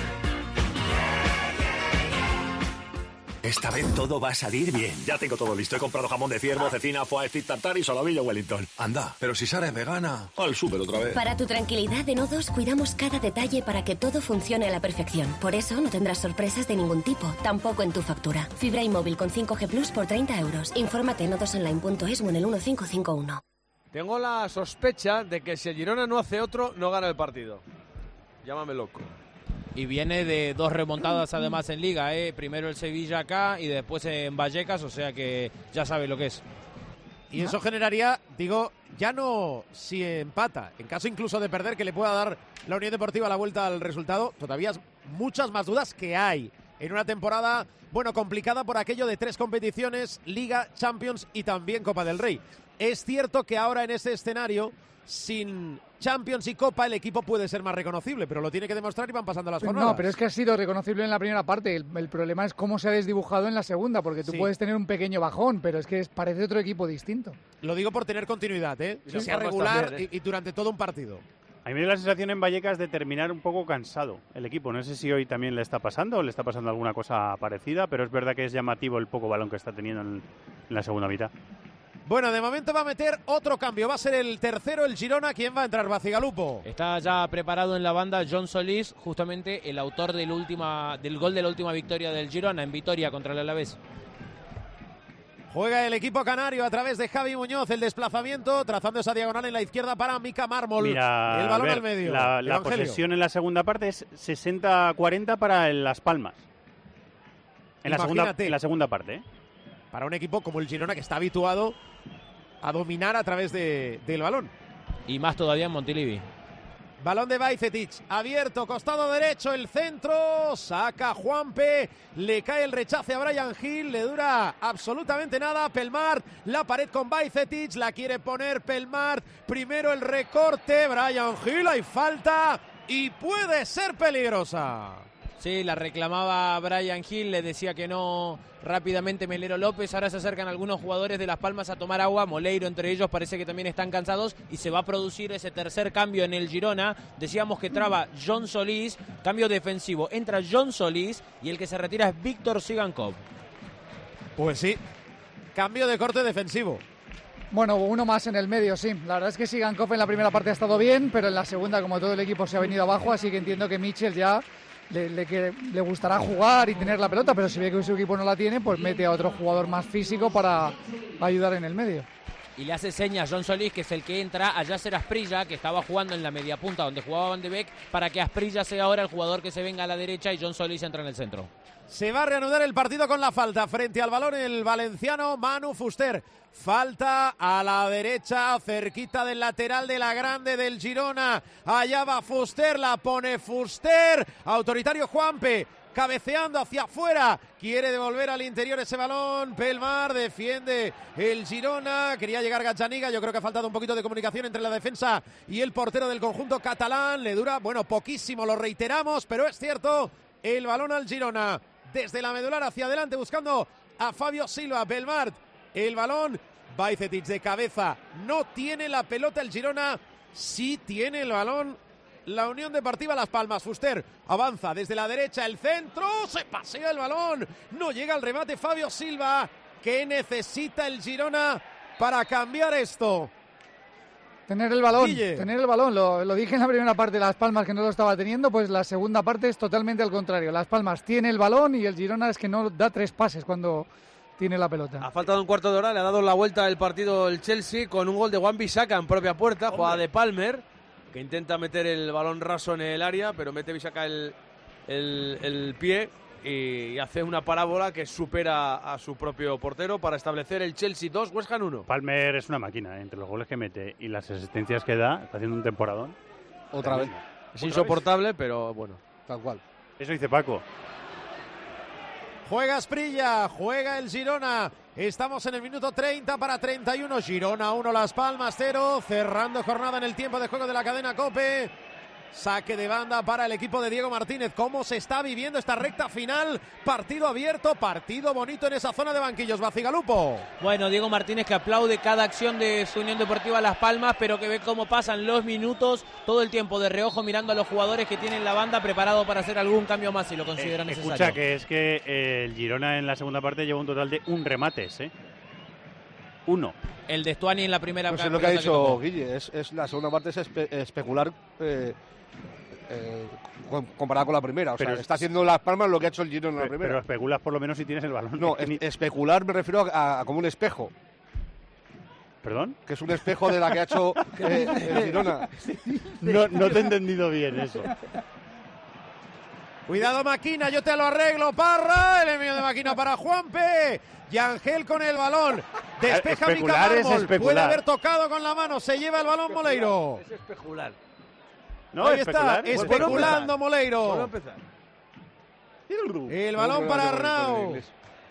Esta vez todo va a salir bien. Ya tengo todo listo. He comprado jamón de ciervo, cecina, foie, stick tartar y solomillo Wellington. Anda, pero si Sara es vegana. Al súper otra vez. Para tu tranquilidad de nodos, cuidamos cada detalle para que todo funcione a la perfección. Por eso no tendrás sorpresas de ningún tipo, tampoco en tu factura. Fibra y móvil con cinco G Plus por treinta euros. Infórmate en nodosonline punto es o en el uno cinco cinco uno. Tengo la sospecha de que si el Girona no hace otro, no gana el partido. Llámame loco. Y viene de dos remontadas además en Liga, ¿eh? Primero el Sevilla acá y después en Vallecas, o sea que ya sabe lo que es. Y eso generaría, digo, ya no si empata, en caso incluso de perder, que le pueda dar la Unión Deportiva la vuelta al resultado, todavía muchas más dudas que hay en una temporada, bueno, complicada por aquello de tres competiciones, Liga, Champions y también Copa del Rey. Es cierto que ahora en ese escenario, sin Champions y Copa, el equipo puede ser más reconocible, pero lo tiene que demostrar y van pasando las jornadas. No, pero es que ha sido reconocible en la primera parte. El, el problema es cómo se ha desdibujado en la segunda, porque tú sí puedes tener un pequeño bajón, pero es que es, parece otro equipo distinto. Lo digo por tener continuidad, ¿eh? Sí, sea regular también, ¿eh? y, y durante todo un partido. A mí me dio la sensación en Vallecas de terminar un poco cansado el equipo. No sé si hoy también le está pasando o le está pasando alguna cosa parecida, pero es verdad que es llamativo el poco balón que está teniendo en, en la segunda mitad. Bueno, de momento va a meter otro cambio. Va a ser el tercero, el Girona. ¿Quién va a entrar? Bacigalupo. Está ya preparado en la banda John Solís, justamente el autor del, última, del gol de la última victoria del Girona en Vitoria contra el Alavés. Juega el equipo canario a través de Javi Muñoz. El desplazamiento, trazando esa diagonal en la izquierda para Mika Mármol. Mira, el balón ver, al medio. La, la posesión en la segunda parte es sesenta cuarenta para Las Palmas. En la, segunda, en la segunda parte, ¿eh? Para un equipo como el Girona, que está habituado a dominar a través de, del balón. Y más todavía en Montilivi. Balón de Bajcetic, abierto, costado derecho, el centro, saca Juanpe, le cae el rechace a Bryan Gil, le dura absolutamente nada, Pelmar, la pared con Bajcetic, la quiere poner Pelmar, primero el recorte, Bryan Gil, hay falta y puede ser peligrosa. Sí, la reclamaba Bryan Gil, le decía que no rápidamente Melero López. Ahora se acercan algunos jugadores de Las Palmas a tomar agua. Moleiro entre ellos, parece que también están cansados y se va a producir ese tercer cambio en el Girona. Decíamos que traba John Solís, cambio defensivo. Entra John Solís y el que se retira es Víctor Sigankov. Pues sí, cambio de corte defensivo. Bueno, uno más en el medio, sí. La verdad es que Sigankov en la primera parte ha estado bien, pero en la segunda, como todo el equipo se ha venido abajo, así que entiendo que Mitchell ya Le, le, que, le gustará jugar y tener la pelota, pero si ve que su equipo no la tiene, pues mete a otro jugador más físico para ayudar en el medio. Y le hace señas John Solís, que es el que entra a Yasser Asprilla, que estaba jugando en la media punta donde jugaba Van de Beek, para que Asprilla sea ahora el jugador que se venga a la derecha y John Solís entra en el centro. Se va a reanudar el partido con la falta. Frente al balón el valenciano Manu Fuster. Falta a la derecha, cerquita del lateral de la grande del Girona. Allá va Fuster, la pone Fuster. Autoritario Juanpe, cabeceando hacia afuera. Quiere devolver al interior ese balón. Pelmar defiende el Girona. Quería llegar Gazzaniga. Yo creo que ha faltado un poquito de comunicación entre la defensa y el portero del conjunto catalán. Le dura, bueno, poquísimo, lo reiteramos, pero es cierto. El balón al Girona. Desde la medular hacia adelante buscando a Fabio Silva. Pelmar, el balón. Bajcetic de cabeza. No tiene la pelota el Girona. Sí tiene el balón la Unión Deportiva Las Palmas. Fuster avanza desde la derecha. El centro. Se pasea el balón. No llega al remate Fabio Silva. ¿Qué necesita el Girona para cambiar esto? Tener el balón, Guille. tener el balón, lo, lo dije en la primera parte, Las Palmas que no lo estaba teniendo, pues la segunda parte es totalmente al contrario. Las Palmas tiene el balón y el Girona es que no da tres pases cuando tiene la pelota. Ha faltado un cuarto de hora, le ha dado la vuelta el partido el Chelsea con un gol de Wan-Bissaka en propia puerta, Hombre. Jugada de Palmer, que intenta meter el balón raso en el área, pero mete Bissaka el, el, el pie y hace una parábola que supera a su propio portero para establecer el Chelsea dos, West Ham uno. Palmer es una máquina, ¿eh? Entre los goles que mete y las asistencias que da, está haciendo un temporadón. Otra vez. Es insoportable, pero bueno. Tal cual. Eso dice Paco. Juega Asprilla, juega el Girona. Estamos en el minuto treinta para treinta y uno. Girona uno, Las Palmas cero. Cerrando jornada en el tiempo de juego de la cadena COPE. Saque de banda para el equipo de Diego Martínez. ¿Cómo se está viviendo esta recta final? Partido abierto, partido bonito en esa zona de banquillos. Bacigalupo. Bueno, Diego Martínez que aplaude cada acción de su Unión Deportiva Las Palmas, pero que ve cómo pasan los minutos, todo el tiempo de reojo mirando a los jugadores que tienen la banda preparado para hacer algún cambio más si lo considera eh, necesario. Escucha, que es que eh, el Girona en la segunda parte lleva un total de un remates, ¿eh? Uno. El de Stuani en la primera parte. Pues es lo que ha dicho Guille, es, es la segunda parte es espe especular eh, eh, comparada con la primera. O pero sea, está haciendo Las Palmas lo que ha hecho el Girona en la primera. Pero especulas por lo menos si tienes el balón. No, es, especular me refiero a, a como un espejo. ¿Perdón? Que es un espejo de la que ha hecho eh, el Girona. No, no te he entendido bien eso. Cuidado Maquina, yo te lo arreglo, Parra. El envío de Maquina para Juanpe. Y Ángel con el balón. Despeja especular Mica Mármol. es Puede haber tocado con la mano. Se lleva el balón Moleiro. Es especular. No, Ahí está, especulando Moleiro. Puedo empezar. El balón para Arnau.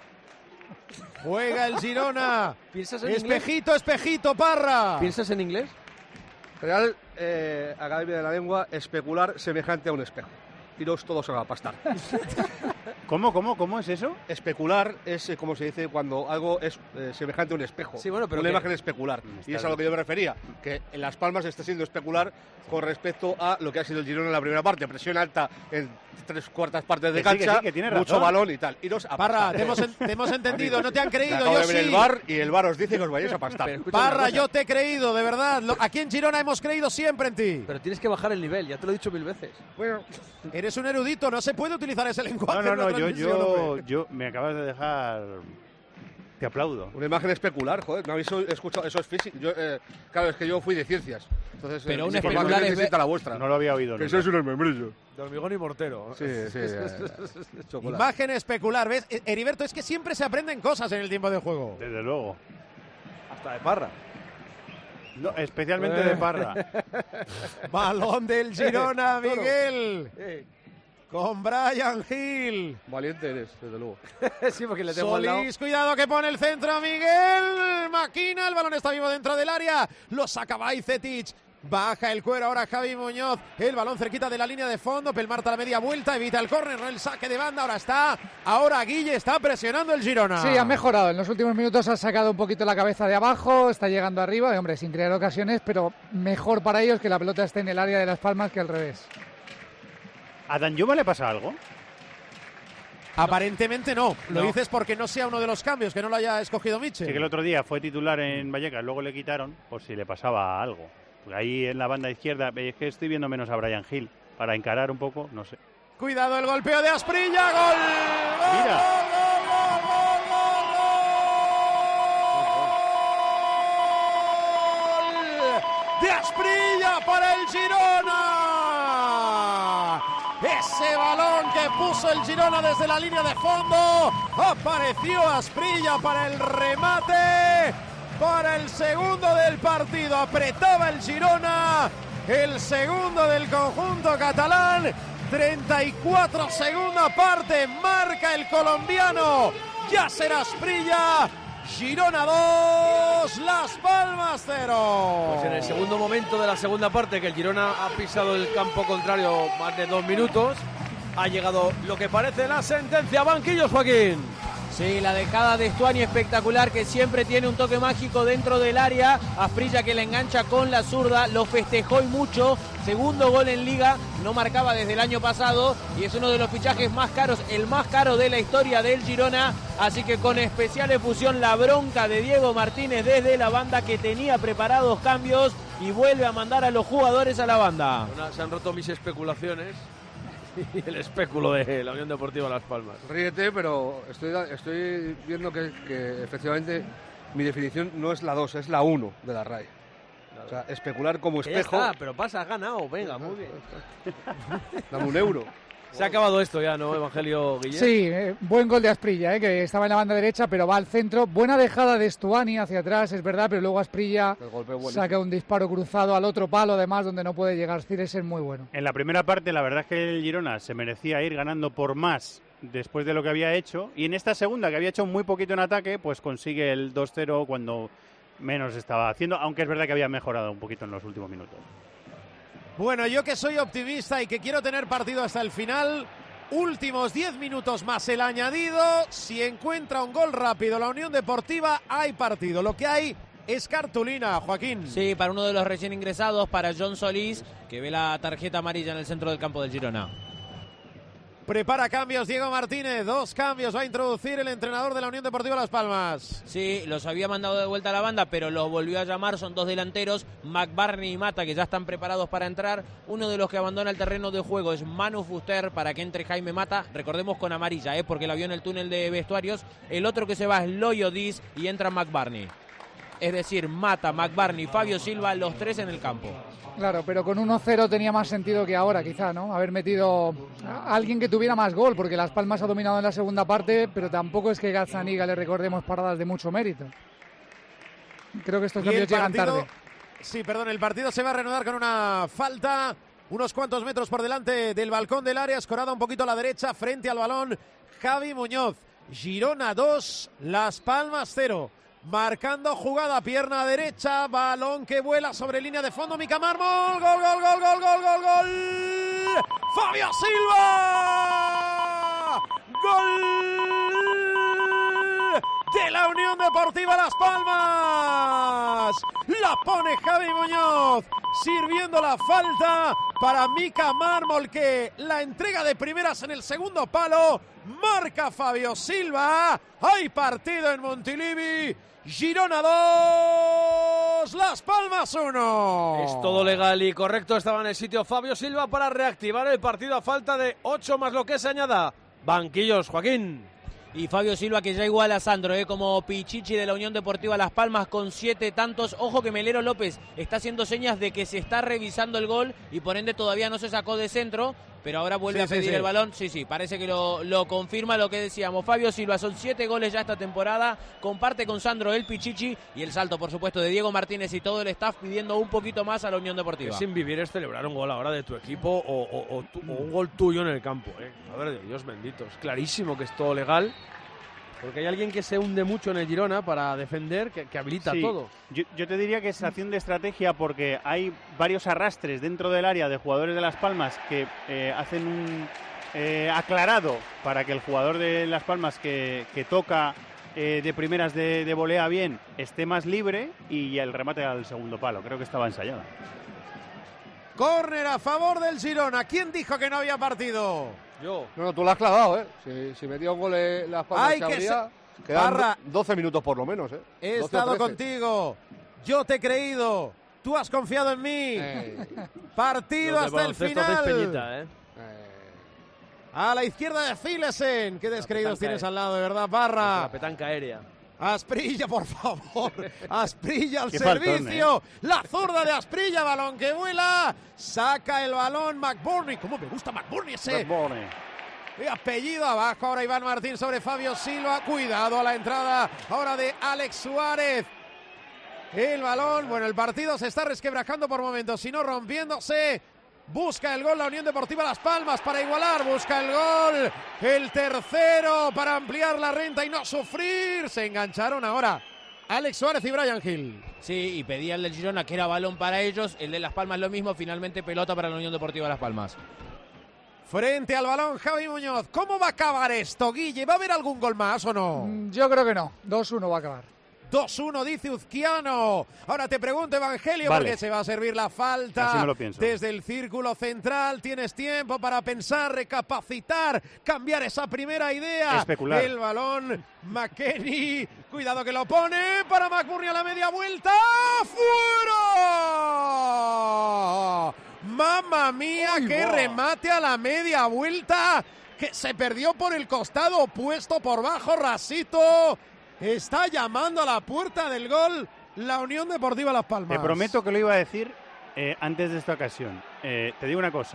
Juega el Girona. ¿Piensas en espejito, inglés? espejito, Parra. ¿Piensas en inglés? Real eh, Academia de la Lengua, especular semejante a un espejo. Iros todos a la pasta. ¿Cómo, cómo, cómo es eso? Especular es, eh, como se dice, cuando algo es eh, semejante a un espejo. Sí, bueno, pero una que... imagen especular. Y es a lo que yo me refería, que en Las Palmas está siendo especular con respecto a lo que ha sido el Girona en la primera parte. Presión alta en tres cuartas partes de que sí, cancha, que sí, que tiene mucho razón. balón y tal. Iros a Parra, pastar. te hemos, en, te hemos entendido, no te han creído, acabo yo de ver sí. el bar y el bar os dice que os vayáis a pastar. Parra, yo te he creído, de verdad. Lo, aquí en Girona hemos creído siempre en ti. Pero tienes que bajar el nivel, ya te lo he dicho mil veces. Bueno, eres un erudito, no se puede utilizar ese lenguaje. No, no, en la no, yo, transmisión, yo, yo me acabas de dejar. Te aplaudo. Una imagen especular, joder, no habéis escuchado, eso es físico. Yo, eh, claro, es que yo fui de ciencias. Entonces, pero eh, un especular es necesita la vuestra. No lo había oído. Que nunca. sois unos membrillos. De hormigón y mortero. Sí, sí. Imagen especular, ¿ves? Heriberto, es que siempre se aprenden cosas en el tiempo de juego. Desde luego. Hasta de Parra. No, especialmente de Parra. Balón del Girona, Miguel. Con Brian Hill. Valiente eres, desde luego. Sí, porque le tengo al lado. Solís, cuidado que pone el centro a Miguel. Maquina, el balón está vivo dentro del área. Lo saca Bajcetic. Baja el cuero ahora Javi Muñoz. El balón cerquita de la línea de fondo. Pelmarta la media vuelta. Evita el córner. El saque de banda. Ahora está. Ahora Guille está presionando el Girona. Sí, ha mejorado. En los últimos minutos ha sacado un poquito la cabeza de abajo. Está llegando arriba. Y, hombre, sin crear ocasiones. Pero mejor para ellos que la pelota esté en el área de Las Palmas que al revés. ¿A Danjuma le pasa algo? Aparentemente no. Lo No. dices porque no sea uno de los cambios, que no lo haya escogido Michel. Sí, que el otro día fue titular en Vallecas, luego le quitaron por si le pasaba algo. Porque ahí en la banda izquierda, es que estoy viendo menos a Brian Hill para encarar un poco, no sé. Cuidado el golpeo de Asprilla. ¡Gol! ¡Gol! Mira. De Asprilla para el Girona. Ese balón que puso el Girona desde la línea de fondo. Apareció Asprilla para el remate. Para el segundo del partido. Apretaba el Girona. El segundo del conjunto catalán. treinta y cuatro segunda parte. Marca el colombiano Yasser Asprilla. Girona dos, Las Palmas cero. Pues en el segundo momento de la segunda parte, que el Girona ha pisado el campo contrario más de dos minutos, ha llegado lo que parece la sentencia. Banquillos, Joaquín. Sí, la dejada de Stuani espectacular, que siempre tiene un toque mágico dentro del área. Asprilla que la engancha con la zurda, lo festejó y mucho. Segundo gol en Liga, no marcaba desde el año pasado y es uno de los fichajes más caros, el más caro de la historia del Girona. Así que con especial efusión la bronca de Diego Martínez desde la banda, que tenía preparados cambios y vuelve a mandar a los jugadores a la banda. Una, se han roto mis especulaciones. Y el espéculo de la Unión Deportiva Las Palmas. Ríete, pero estoy, estoy viendo que, que efectivamente mi definición no es la dos, es la uno de la R A E. O sea, especular como Que ya espejo. está, pero pasa, has ganado, venga, muy bien. Dame un euro. Se ha acabado esto ya, ¿no, Evangelio Guillén? Sí, eh, buen gol de Asprilla, eh, que estaba en la banda derecha, pero va al centro. Buena dejada de Stuani hacia atrás, es verdad, pero luego Asprilla saca un disparo cruzado al otro palo, además, donde no puede llegar. Cires es muy bueno. En la primera parte, la verdad es que el Girona se merecía ir ganando por más después de lo que había hecho. Y en esta segunda, que había hecho muy poquito en ataque, pues consigue el dos cero cuando menos estaba haciendo, aunque es verdad que había mejorado un poquito en los últimos minutos. Bueno, yo que soy optimista y que quiero tener partido hasta el final, últimos diez minutos más el añadido. Si encuentra un gol rápido la Unión Deportiva, hay partido. Lo que hay es cartulina, Joaquín. Sí, para uno de los recién ingresados, para John Solís, que ve la tarjeta amarilla en el centro del campo del Girona. Prepara cambios Diego Martínez, dos cambios va a introducir el entrenador de la Unión Deportiva Las Palmas. Sí, los había mandado de vuelta a la banda, pero los volvió a llamar, son dos delanteros, McBurney y Mata, que ya están preparados para entrar. Uno de los que abandona el terreno de juego es Manu Fuster, para que entre Jaime Mata, recordemos con amarilla, ¿eh? porque la vio en el túnel de vestuarios. El otro que se va es Loyo Diz y entra McBurney. Es decir, Mata, McBurney, Fabio Silva, los tres en el campo. Claro, pero con uno cero tenía más sentido que ahora, quizá, ¿no? Haber metido a alguien que tuviera más gol, porque Las Palmas ha dominado en la segunda parte, pero tampoco es que Gazzaniga le recordemos paradas de mucho mérito. Creo que estos cambios llegan tarde. Sí, perdón, el partido se va a reanudar con una falta, unos cuantos metros por delante del balcón del área, escorada un poquito a la derecha, frente al balón, Javi Muñoz. Girona dos, Las Palmas cero. Marcando jugada, pierna derecha, balón que vuela sobre línea de fondo, Mica Mármol, gol, gol, gol, gol, gol, gol, gol, Fabio Silva, gol de la Unión Deportiva Las Palmas, la pone Javi Muñoz, sirviendo la falta para Mica Mármol, que la entrega de primeras en el segundo palo, marca Fabio Silva, hay partido en Montilivi. Girona dos, Las Palmas uno. Es todo legal y correcto. Estaba en el sitio Fabio Silva para reactivar el partido a falta de ocho más lo que se añada. Banquillos, Joaquín. Y Fabio Silva, que ya iguala a Sandro, ¿eh? como Pichichi de la Unión Deportiva Las Palmas con siete tantos. Ojo que Melero López está haciendo señas de que se está revisando el gol y por ende todavía no se sacó de centro, pero ahora vuelve sí, a pedir sí, sí. el balón. Sí, sí, parece que lo, lo confirma lo que decíamos. Fabio Silva, son siete goles ya esta temporada, comparte con Sandro el Pichichi y el salto, por supuesto, de Diego Martínez y todo el staff pidiendo un poquito más a la Unión Deportiva. Es sin vivir es celebrar un gol ahora de tu equipo o, o, o, tu, o un gol tuyo en el campo, ¿eh? Madre de Dios bendito, es clarísimo que es todo legal. Porque hay alguien que se hunde mucho en el Girona para defender, que, que habilita sí, todo. Yo, yo te diría que es acción de estrategia porque hay varios arrastres dentro del área de jugadores de Las Palmas que eh, hacen un eh, aclarado para que el jugador de Las Palmas que, que toca eh, de primeras de, de volea bien esté más libre y el remate al segundo palo. Creo que estaba ensayada. Córner a favor del Girona. ¿Quién dijo que no había partido? Yo. No, no, tú lo has clavado, ¿eh? Si, si metía un gol en Las Palmas, Ay, se que habría... se... Quedan Parra. doce minutos por lo menos, ¿eh? He estado contigo. Yo te he creído. Tú has confiado en mí. Hey. Partido hasta el final. Peñita, ¿eh? A la izquierda de Filesen. Qué descreídos tienes al lado, de verdad, Parra. La petanca aérea. Asprilla, por favor. Asprilla al servicio. Faltón, ¿eh? La zurda de Asprilla, balón que vuela. Saca el balón McBurney. ¿Cómo me gusta McBurney ese? McBurney. Y apellido abajo. Ahora Iván Martín sobre Fabio Silva. Cuidado a la entrada ahora de Alex Suárez. El balón. Bueno, el partido se está resquebrajando por momentos, si no rompiéndose. Busca el gol la Unión Deportiva Las Palmas para igualar, busca el gol, el tercero para ampliar la renta y no sufrir. Se engancharon ahora Alex Suárez y Brian Hill. Sí, y pedía el del Girona que era balón para ellos, el de Las Palmas lo mismo, finalmente pelota para la Unión Deportiva Las Palmas. Frente al balón Javi Muñoz. ¿Cómo va a acabar esto, Guille? ¿Va a haber algún gol más o no? Yo creo que no, dos uno va a acabar. dos uno dice Uzquiano. Ahora te pregunto, Evangelio, vale, porque se va a servir la falta. Así me lo pienso. Desde el círculo central tienes tiempo para pensar, recapacitar, cambiar esa primera idea. Especular. El balón, McKennie. Cuidado que lo pone para McBurney a la media vuelta. ¡Fuera! ¡Mamma mía! Uy, ¡qué wow. remate a la media vuelta! Que se perdió por el costado opuesto, por bajo, rasito. Está llamando a la puerta del gol la Unión Deportiva Las Palmas. Te prometo que lo iba a decir eh, antes de esta ocasión. Eh, te digo una cosa.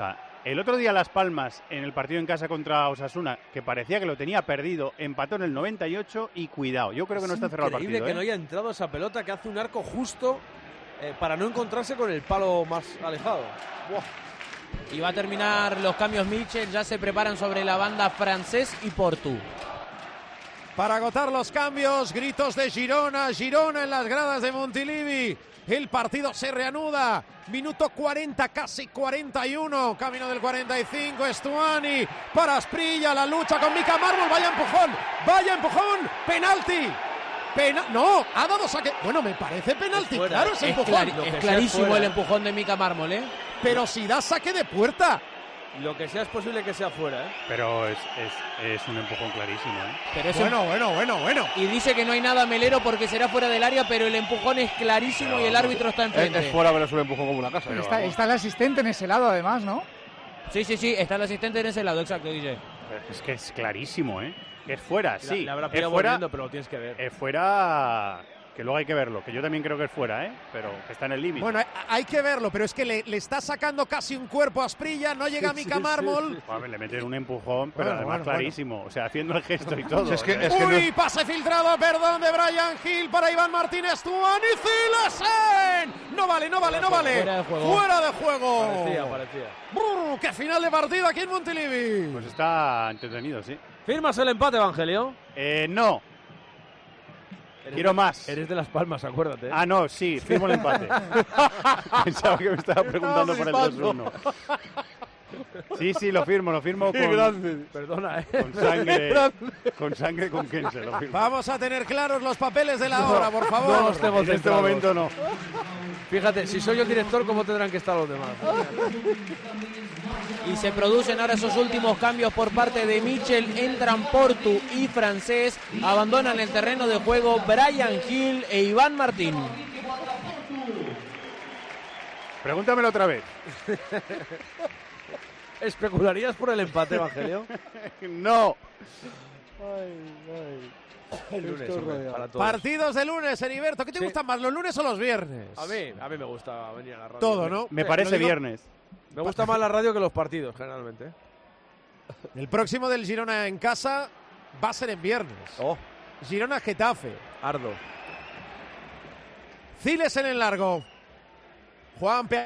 El otro día Las Palmas, en el partido en casa contra Osasuna, que parecía que lo tenía perdido, empató en el noventa y ocho y cuidado, yo creo que es no está cerrado el partido. Es increíble que ¿eh? no haya entrado esa pelota que hace un arco justo eh, para no encontrarse con el palo más alejado. Buah. Y va a terminar los cambios Mitchell, ya se preparan sobre la banda Francés y Portu. Para agotar los cambios, gritos de Girona, Girona en las gradas de Montilivi. El partido se reanuda. Minuto cuarenta, casi cuarenta y uno. Camino del cuarenta y cinco. Stuani para Asprilla. La lucha con Mika Mármol. Vaya empujón. Vaya empujón. Penalti. Pena no, ha dado saque. Bueno, me parece penalti. Fuera, claro, ese es, empujón. clari es clarísimo el empujón de Mika Mármol, ¿eh? Pero si da saque de puerta. Lo que sea es posible que sea fuera, ¿eh? Pero es, es, es un empujón clarísimo, ¿eh? Pero es bueno, un... bueno, bueno, bueno. Y dice que no hay nada Melero porque será fuera del área, pero el empujón es clarísimo pero, y el árbitro está enfrente. Es, es fuera, pero es un empujón como una casa. Pero está, está el asistente en ese lado, además, ¿no? Sí, sí, sí, está el asistente en ese lado, exacto, Guille. Es que es clarísimo, ¿eh? Que es fuera, sí. Le habrá es fuera, pero lo tienes que ver. Es fuera... Que luego hay que verlo, que yo también creo que es fuera, ¿eh? Pero que está en el límite. Bueno, hay que verlo, pero es que le, le está sacando casi un cuerpo a Asprilla, no llega a Mika Mármol. Sí, sí, sí. Le meten un empujón, pero bueno, además bueno, clarísimo, bueno. O sea, haciendo el gesto y todo. Es que, ¿eh? es que Uy, no... pase filtrado, perdón, de Brian Hill para Iván Martínez Tuani Cilesen. No vale, no vale, no vale. Fuera de juego. Fuera de juego. Parecía, parecía. Brr, ¡qué final de partido aquí en Montilivi! Pues está entretenido, sí. ¿Firmas el empate, Evangelio? Eh, no. Eres Quiero de, más. Eres de Las Palmas, acuérdate. Ah, no, sí, firmo el empate. Pensaba que me estaba preguntando por el dos uno. Sí, sí, lo firmo, lo firmo Qué con, grande. Perdona, ¿eh? con sangre, con sangre con Kense, lo firmo. Vamos a tener claros los papeles de la hora, por favor. No los tengo En este centrados. momento no. Fíjate, si soy yo el director, ¿cómo tendrán que estar los demás? Y se producen ahora esos últimos cambios por parte de Mitchell. Entran Portu y Francés. Abandonan el terreno de juego Brian Hill e Iván Martín. Pregúntamelo otra vez. ¿Especularías por el empate, Evangelio? No. El lunes, hombre, para todos. Partidos de lunes, Heriberto. ¿Qué te Sí. gustan más, los lunes o los viernes? A mí, a mí me gusta venir a la radio. Todo, ¿no? Me Sí, parece lo digo- viernes. Me gusta más la radio que los partidos, generalmente. ¿eh? El próximo del Girona en casa va a ser en viernes. Oh, Girona-Getafe. Ardo. Ciles en el largo. Juan Pe...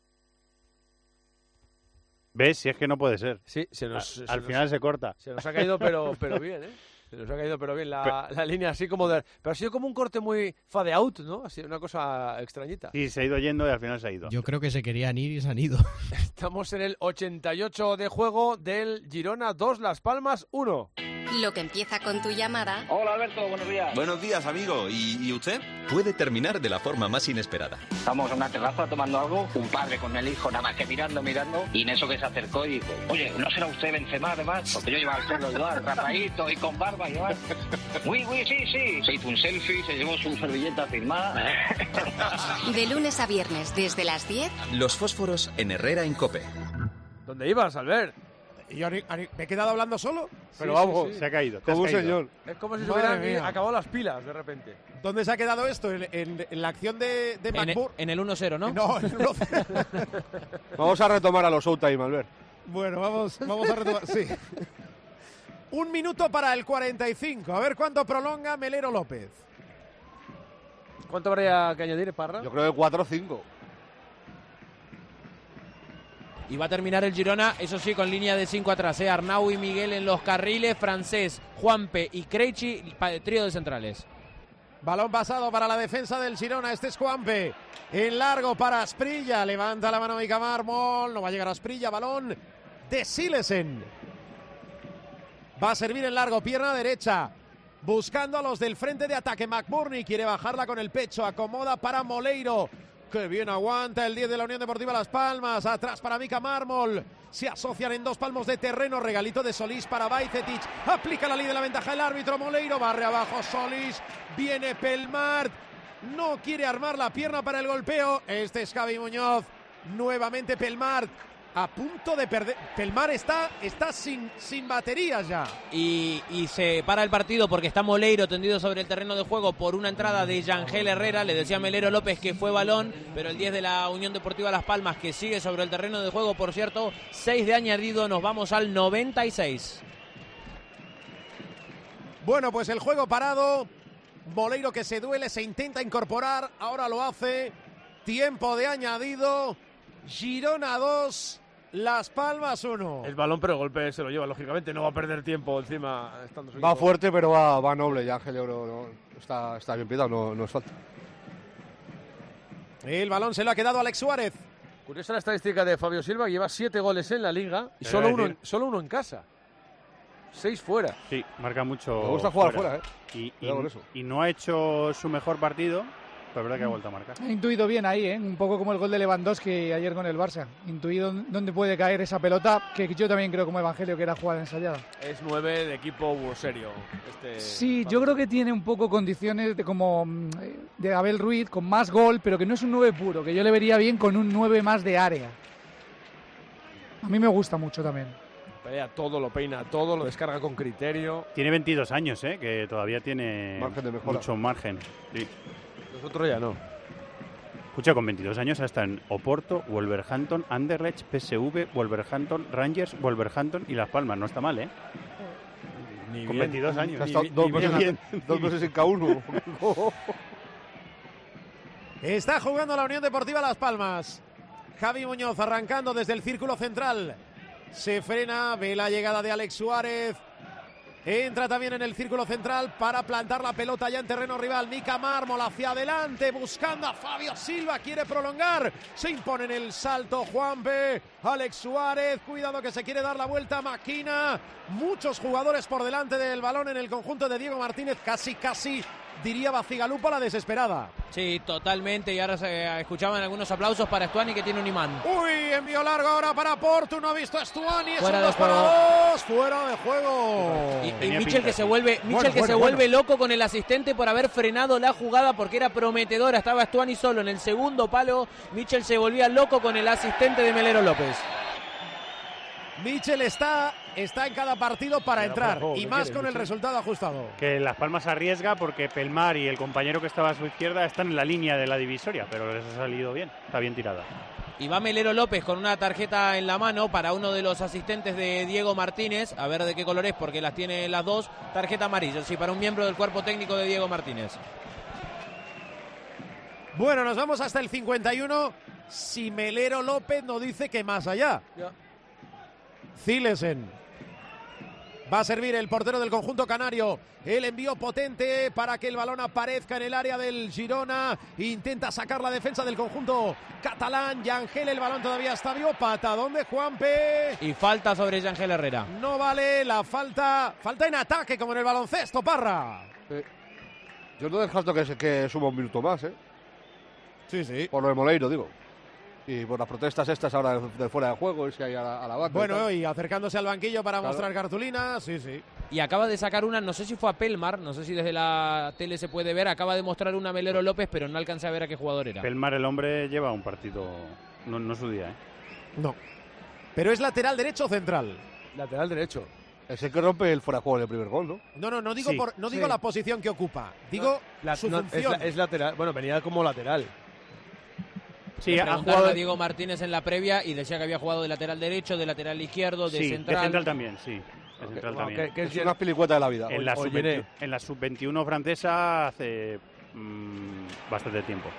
¿Ves? Si es que no puede ser. Sí, se nos, A- se al nos- final se corta. Se nos ha caído, pero, pero bien, ¿eh? Se nos ha caído, pero bien, la, la línea así como de... Pero ha sido como un corte muy fade out, ¿no? Ha sido una cosa extrañita. Sí, se ha ido yendo y al final se ha ido. Yo creo que se querían ir y se han ido. Estamos en el ochenta y ocho de juego del Girona dos, Las Palmas uno. Lo que empieza con tu llamada Hola Alberto, buenos días. Buenos días, amigo. ¿Y, y usted? Puede terminar de la forma más inesperada. Estamos en una terraza tomando algo, un padre con el hijo nada más que mirando, mirando, y en eso que se acercó y dijo, oye, ¿no será usted Benzema además? Porque yo llevaba el pelo igual, rapadito y con barba igual. Uy, uy, sí, sí. Se hizo un selfie, se llevó su servilleta firmada. de lunes a viernes desde las diez. Los fósforos en Herrera en COPE. ¿Dónde ibas, Albert? ¿Y Ani- Ani- ¿Me he quedado hablando solo? Pero Sí, vamos, sí, sí. se ha caído. te Como un has caído. señor. Es como si se Madre hubieran mía. acabado las pilas de repente. ¿Dónde se ha quedado esto? ¿En, en- en la acción de, de En, McBurn? en el uno cero, ¿no? No, en el uno cero. Vamos a retomar a los Showtime, Albert. Bueno, vamos, vamos a retomar. Sí. Un minuto para el cuarenta y cinco. A ver cuánto prolonga Melero López. ¿Cuánto habría que añadir, Parra? Yo creo que cuatro o cinco. Y va a terminar el Girona, eso sí, con línea de cinco atrás. ¿eh? Arnau y Miguel en los carriles, Francés, Juanpe y Krejci, pa- trío de centrales. Balón pasado para la defensa del Girona. Este es Juanpe. En largo para Asprilla. Levanta la mano Mika Mármol. No va a llegar a Asprilla. Balón de Silesen. Va a servir en largo. Pierna derecha. Buscando a los del frente de ataque. McBurney quiere bajarla con el pecho. Acomoda para Moleiro. Que bien aguanta el diez de la Unión Deportiva Las Palmas. Atrás para Mika Mármol. Se asocian en dos palmos de terreno. Regalito de Solís para Bajcetic. Aplica la ley de la ventaja el árbitro. Moleiro barre abajo Solís. Viene Pelmart. No quiere armar la pierna para el golpeo. Este es Javi Muñoz. Nuevamente Pelmart. a punto de perder. Pelmar está, está sin, sin baterías ya. Y, y se para el partido porque está Moleiro tendido sobre el terreno de juego por una entrada de Yangel Herrera. Le decía Melero López que fue balón, pero el diez de la Unión Deportiva Las Palmas, que sigue sobre el terreno de juego, por cierto, seis de añadido, nos vamos al noventa y seis. Bueno, pues el juego parado. Moleiro que se duele, se intenta incorporar, ahora lo hace. Tiempo de añadido. Girona dos, Las Palmas uno. El balón, pero el golpe se lo lleva, lógicamente. No va a perder tiempo encima. Estando va fuerte, pero va, va noble. Ya Ángel Euro no, está, está bien pillado, no, no es falta. El balón se lo ha quedado Alex Suárez. Curiosa la estadística de Fabio Silva, que lleva siete goles en la Liga y solo uno, en, solo uno en casa. Seis fuera. Sí, marca mucho. Me gusta jugar fuera, fuera ¿eh? Y, y, y no ha hecho su mejor partido. Pero es verdad que ha vuelto a marcar. Ha intuido bien ahí, ¿eh? Un poco como el gol de Lewandowski ayer con el Barça. Intuido dónde puede caer esa pelota, que yo también creo como Evangelio que era jugada ensayada. Es nueve de equipo serio. Este sí, yo creo que tiene un poco condiciones de como de Abel Ruiz, con más gol, pero que no es un nueve puro, que yo le vería bien con un nueve más de área. A mí me gusta mucho también. Pelea todo, lo peina todo, lo descarga con criterio. Tiene veintidós años, ¿eh? Que todavía tiene margen de mejora. Mucho margen. Sí. Nosotros ya no. Escucha, con veintidós años está en Oporto, Wolverhampton, Anderlecht, P S V, Wolverhampton, Rangers, Wolverhampton y Las Palmas. No está mal, ¿eh? Ni con bien, veintidós años. Ni, ni, dos, ni meses, bien. dos meses en K uno. Está jugando la Unión Deportiva Las Palmas. Javi Muñoz arrancando desde el círculo central. Se frena, ve la llegada de Alex Suárez. Entra también en el círculo central para plantar la pelota ya en terreno rival. Mika Mármol hacia adelante buscando a Fabio Silva. Quiere prolongar. Se impone en el salto Juanpe. Alex Suárez. Cuidado que se quiere dar la vuelta. Maquina. Muchos jugadores por delante del balón en el conjunto de Diego Martínez. Casi, casi diría Bacigalupo la desesperada. Sí, totalmente. Y ahora se escuchaban algunos aplausos para Stuani, que tiene un imán. Uy, envío largo ahora para Portu. No ha visto a Stuani. Es fuera un de dos juego. Para dos. Fuera de juego. Y, y Michel que se vuelve, Michel bueno, que bueno, se vuelve bueno. loco con el asistente por haber frenado la jugada porque era prometedora. Estaba Stuani solo en el segundo palo. Michel se volvía loco con el asistente de Melero López. Michel está, está en cada partido para Pero entrar juego, y más con Michel? El resultado ajustado. Que Las Palmas arriesga porque Pelmar y el compañero que estaba a su izquierda están en la línea de la divisoria, pero les ha salido bien, está bien tirada. Y va Melero López con una tarjeta en la mano para uno de los asistentes de Diego Martínez, a ver de qué color es porque las tiene las dos, tarjeta amarilla, sí, para un miembro del cuerpo técnico de Diego Martínez. Bueno, nos vamos hasta el cincuenta y uno, si Melero López no dice que más allá. Ya. Zilesen. Va a servir el portero del conjunto canario. El envío potente para que el balón aparezca en el área del Girona. Intenta sacar la defensa del conjunto catalán. Yangel, el balón todavía está vivo. Patadón de Juanpe. Y falta sobre Yangel Herrera. No vale la falta. Falta en ataque como en el baloncesto, Parra. Eh, yo no descarto que, que suba un minuto más, ¿eh? Sí, sí. Por lo de Moleiro, digo. Y por las protestas estas ahora de, de fuera de juego, y si hay a la, a la banca. Bueno, y, y acercándose al banquillo para claro. mostrar cartulina, sí, sí. Y acaba de sacar una, no sé si fue a Pelmar, no sé si desde la tele se puede ver, acaba de mostrar una Melero López, pero no alcancé a ver a qué jugador era. Pelmar, el hombre, lleva un partido, no, no es su día, ¿eh? No. Pero es lateral derecho o central. Lateral derecho. Es el que rompe el fuera de juego del primer gol, ¿no? No, no, no digo, sí, por, no sí. digo la posición que ocupa, digo no, la, su no, función. Es, la, es lateral, bueno, venía como lateral. Sí, ha jugado a Diego Martínez en la previa y decía que había jugado de lateral derecho, de lateral izquierdo, de sí, central. de central también, sí. De okay. central wow, también. Que, que es, es una pelicueta de la vida. En la, sub veinte, en la sub veintiuno francesa hace mmm, bastante tiempo.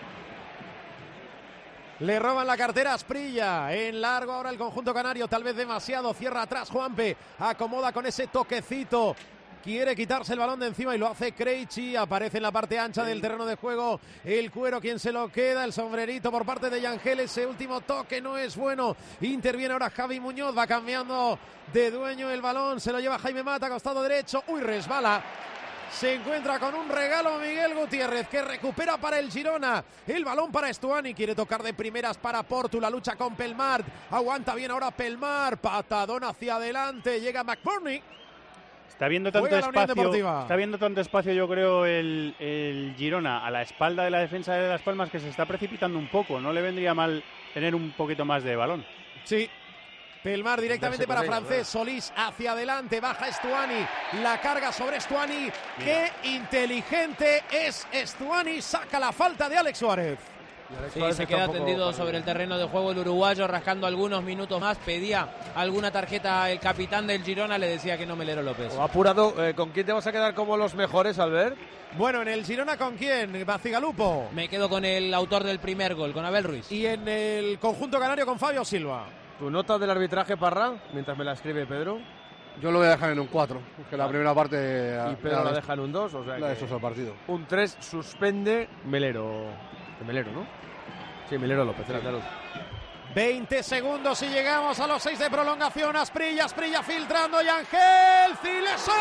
Le roban la cartera a Asprilla. En largo ahora el conjunto canario, tal vez demasiado. Cierra atrás Juanpe. Acomoda con ese toquecito. Quiere quitarse el balón de encima y lo hace Krejci. Aparece en la parte ancha del terreno de juego el Cuero, quien se lo queda. El sombrerito por parte de Yangel. Ese último toque no es bueno. Interviene ahora Javi Muñoz. Va cambiando de dueño el balón. Se lo lleva Jaime Mata, costado derecho. Uy, resbala. Se encuentra con un regalo Miguel Gutiérrez, que recupera para el Girona. El balón para Stuani. Quiere tocar de primeras para Portu. La lucha con Pelmar. Aguanta bien ahora Pelmar. Patadón hacia adelante. Llega McBurney. Está viendo tanto espacio, está viendo tanto espacio, yo creo, el, el Girona a la espalda de la defensa de Las Palmas, que se está precipitando un poco. No le vendría mal tener un poquito más de balón. Sí, Pelmar directamente para Darse con Francés. ella, Solís hacia adelante. Baja Estuani. La carga sobre Estuani. Qué inteligente es Estuani. Saca la falta de Alex Suárez. Sí, se queda tendido sobre el terreno de juego el uruguayo, rascando algunos minutos más. Pedía alguna tarjeta el capitán del Girona, le decía que no Melero López. O apurado, eh, ¿con quién te vas a quedar como los mejores, Albert? Bueno, en el Girona, ¿con quién? Bacigalupo. Me quedo con el autor del primer gol, con Abel Ruiz. Y en el conjunto canario con Fabio Silva. ¿Tu nota del arbitraje, Parra? Mientras me la escribe Pedro. Yo lo voy a dejar en un cuatro, que la primera parte... Y Pedro la deja en un dos, o sea la que... de esos al partido. Un tres suspende Melero. De Melero, ¿no? Sí, Melero López, el andaluz. veinte segundos y llegamos a los seis de prolongación. Asprilla, Asprilla filtrando y Ángel Cilesen.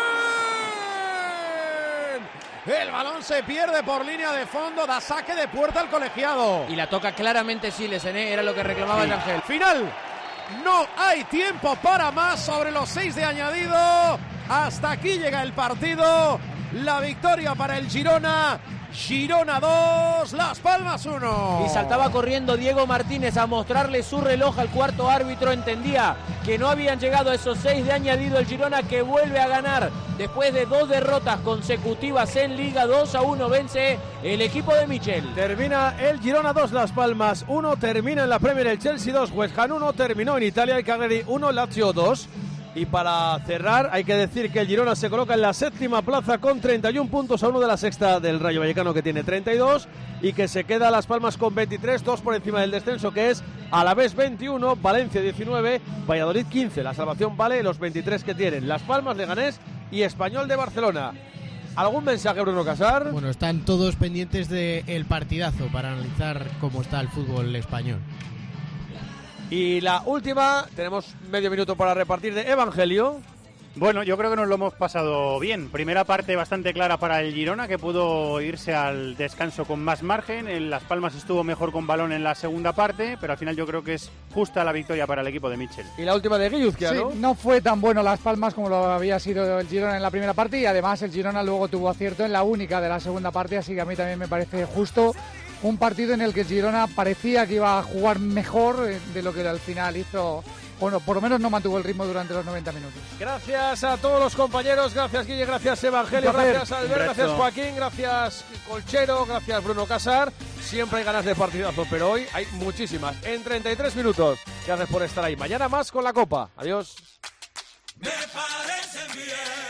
El balón se pierde por línea de fondo, da saque de puerta al colegiado. Y la toca claramente Cilesen, ¿eh? Era lo que reclamaba el Ángel. Final. No hay tiempo para más sobre los seis de añadido. Hasta aquí llega el partido. La victoria para el Girona. Girona dos, Las Palmas uno. Y saltaba corriendo Diego Martínez a mostrarle su reloj al cuarto árbitro. Entendía que no habían llegado a esos seis de añadido. El Girona, que vuelve a ganar después de dos derrotas consecutivas en Liga. Dos a uno vence el equipo de Michel. Termina el Girona dos, Las Palmas uno. Termina en la Premier el Chelsea dos, West Ham uno. Terminó en Italia el Cagliari uno, Lazio dos. Y para cerrar, hay que decir que el Girona se coloca en la séptima plaza con treinta y un puntos, a uno de la sexta del Rayo Vallecano, que tiene treinta y dos, y que se queda Las Palmas con veintitrés, dos por encima del descenso, que es Alavés veintiuno, Valencia diecinueve, Valladolid quince. La salvación vale los veintitrés que tienen Las Palmas, Leganés y Español de Barcelona. ¿Algún mensaje, Bruno Casar? Bueno, están todos pendientes del partidazo para analizar cómo está el fútbol español. Y la última, tenemos medio minuto para repartir, de Evangelio. Bueno, yo creo que nos lo hemos pasado bien. Primera parte bastante clara para el Girona, que pudo irse al descanso con más margen. En Las Palmas estuvo mejor con balón en la segunda parte, pero al final yo creo que es justa la victoria para el equipo de Michel. Y la última de Guilluzquia, sí, ¿no? No fue tan bueno Las Palmas como lo había sido el Girona en la primera parte, y además el Girona luego tuvo acierto en la única de la segunda parte, así que a mí también me parece justo. Un partido en el que el Girona parecía que iba a jugar mejor de lo que al final hizo. Bueno, por lo menos no mantuvo el ritmo durante los noventa minutos. Gracias a todos los compañeros, gracias Guille, gracias Evangelio, gracias Albert, gracias Joaquín, gracias Colchero, gracias Bruno Casar. Siempre hay ganas de partidazo, pero hoy hay muchísimas. En treinta y tres minutos. Gracias por estar ahí. Mañana más con la Copa. Adiós. Me parecen bien.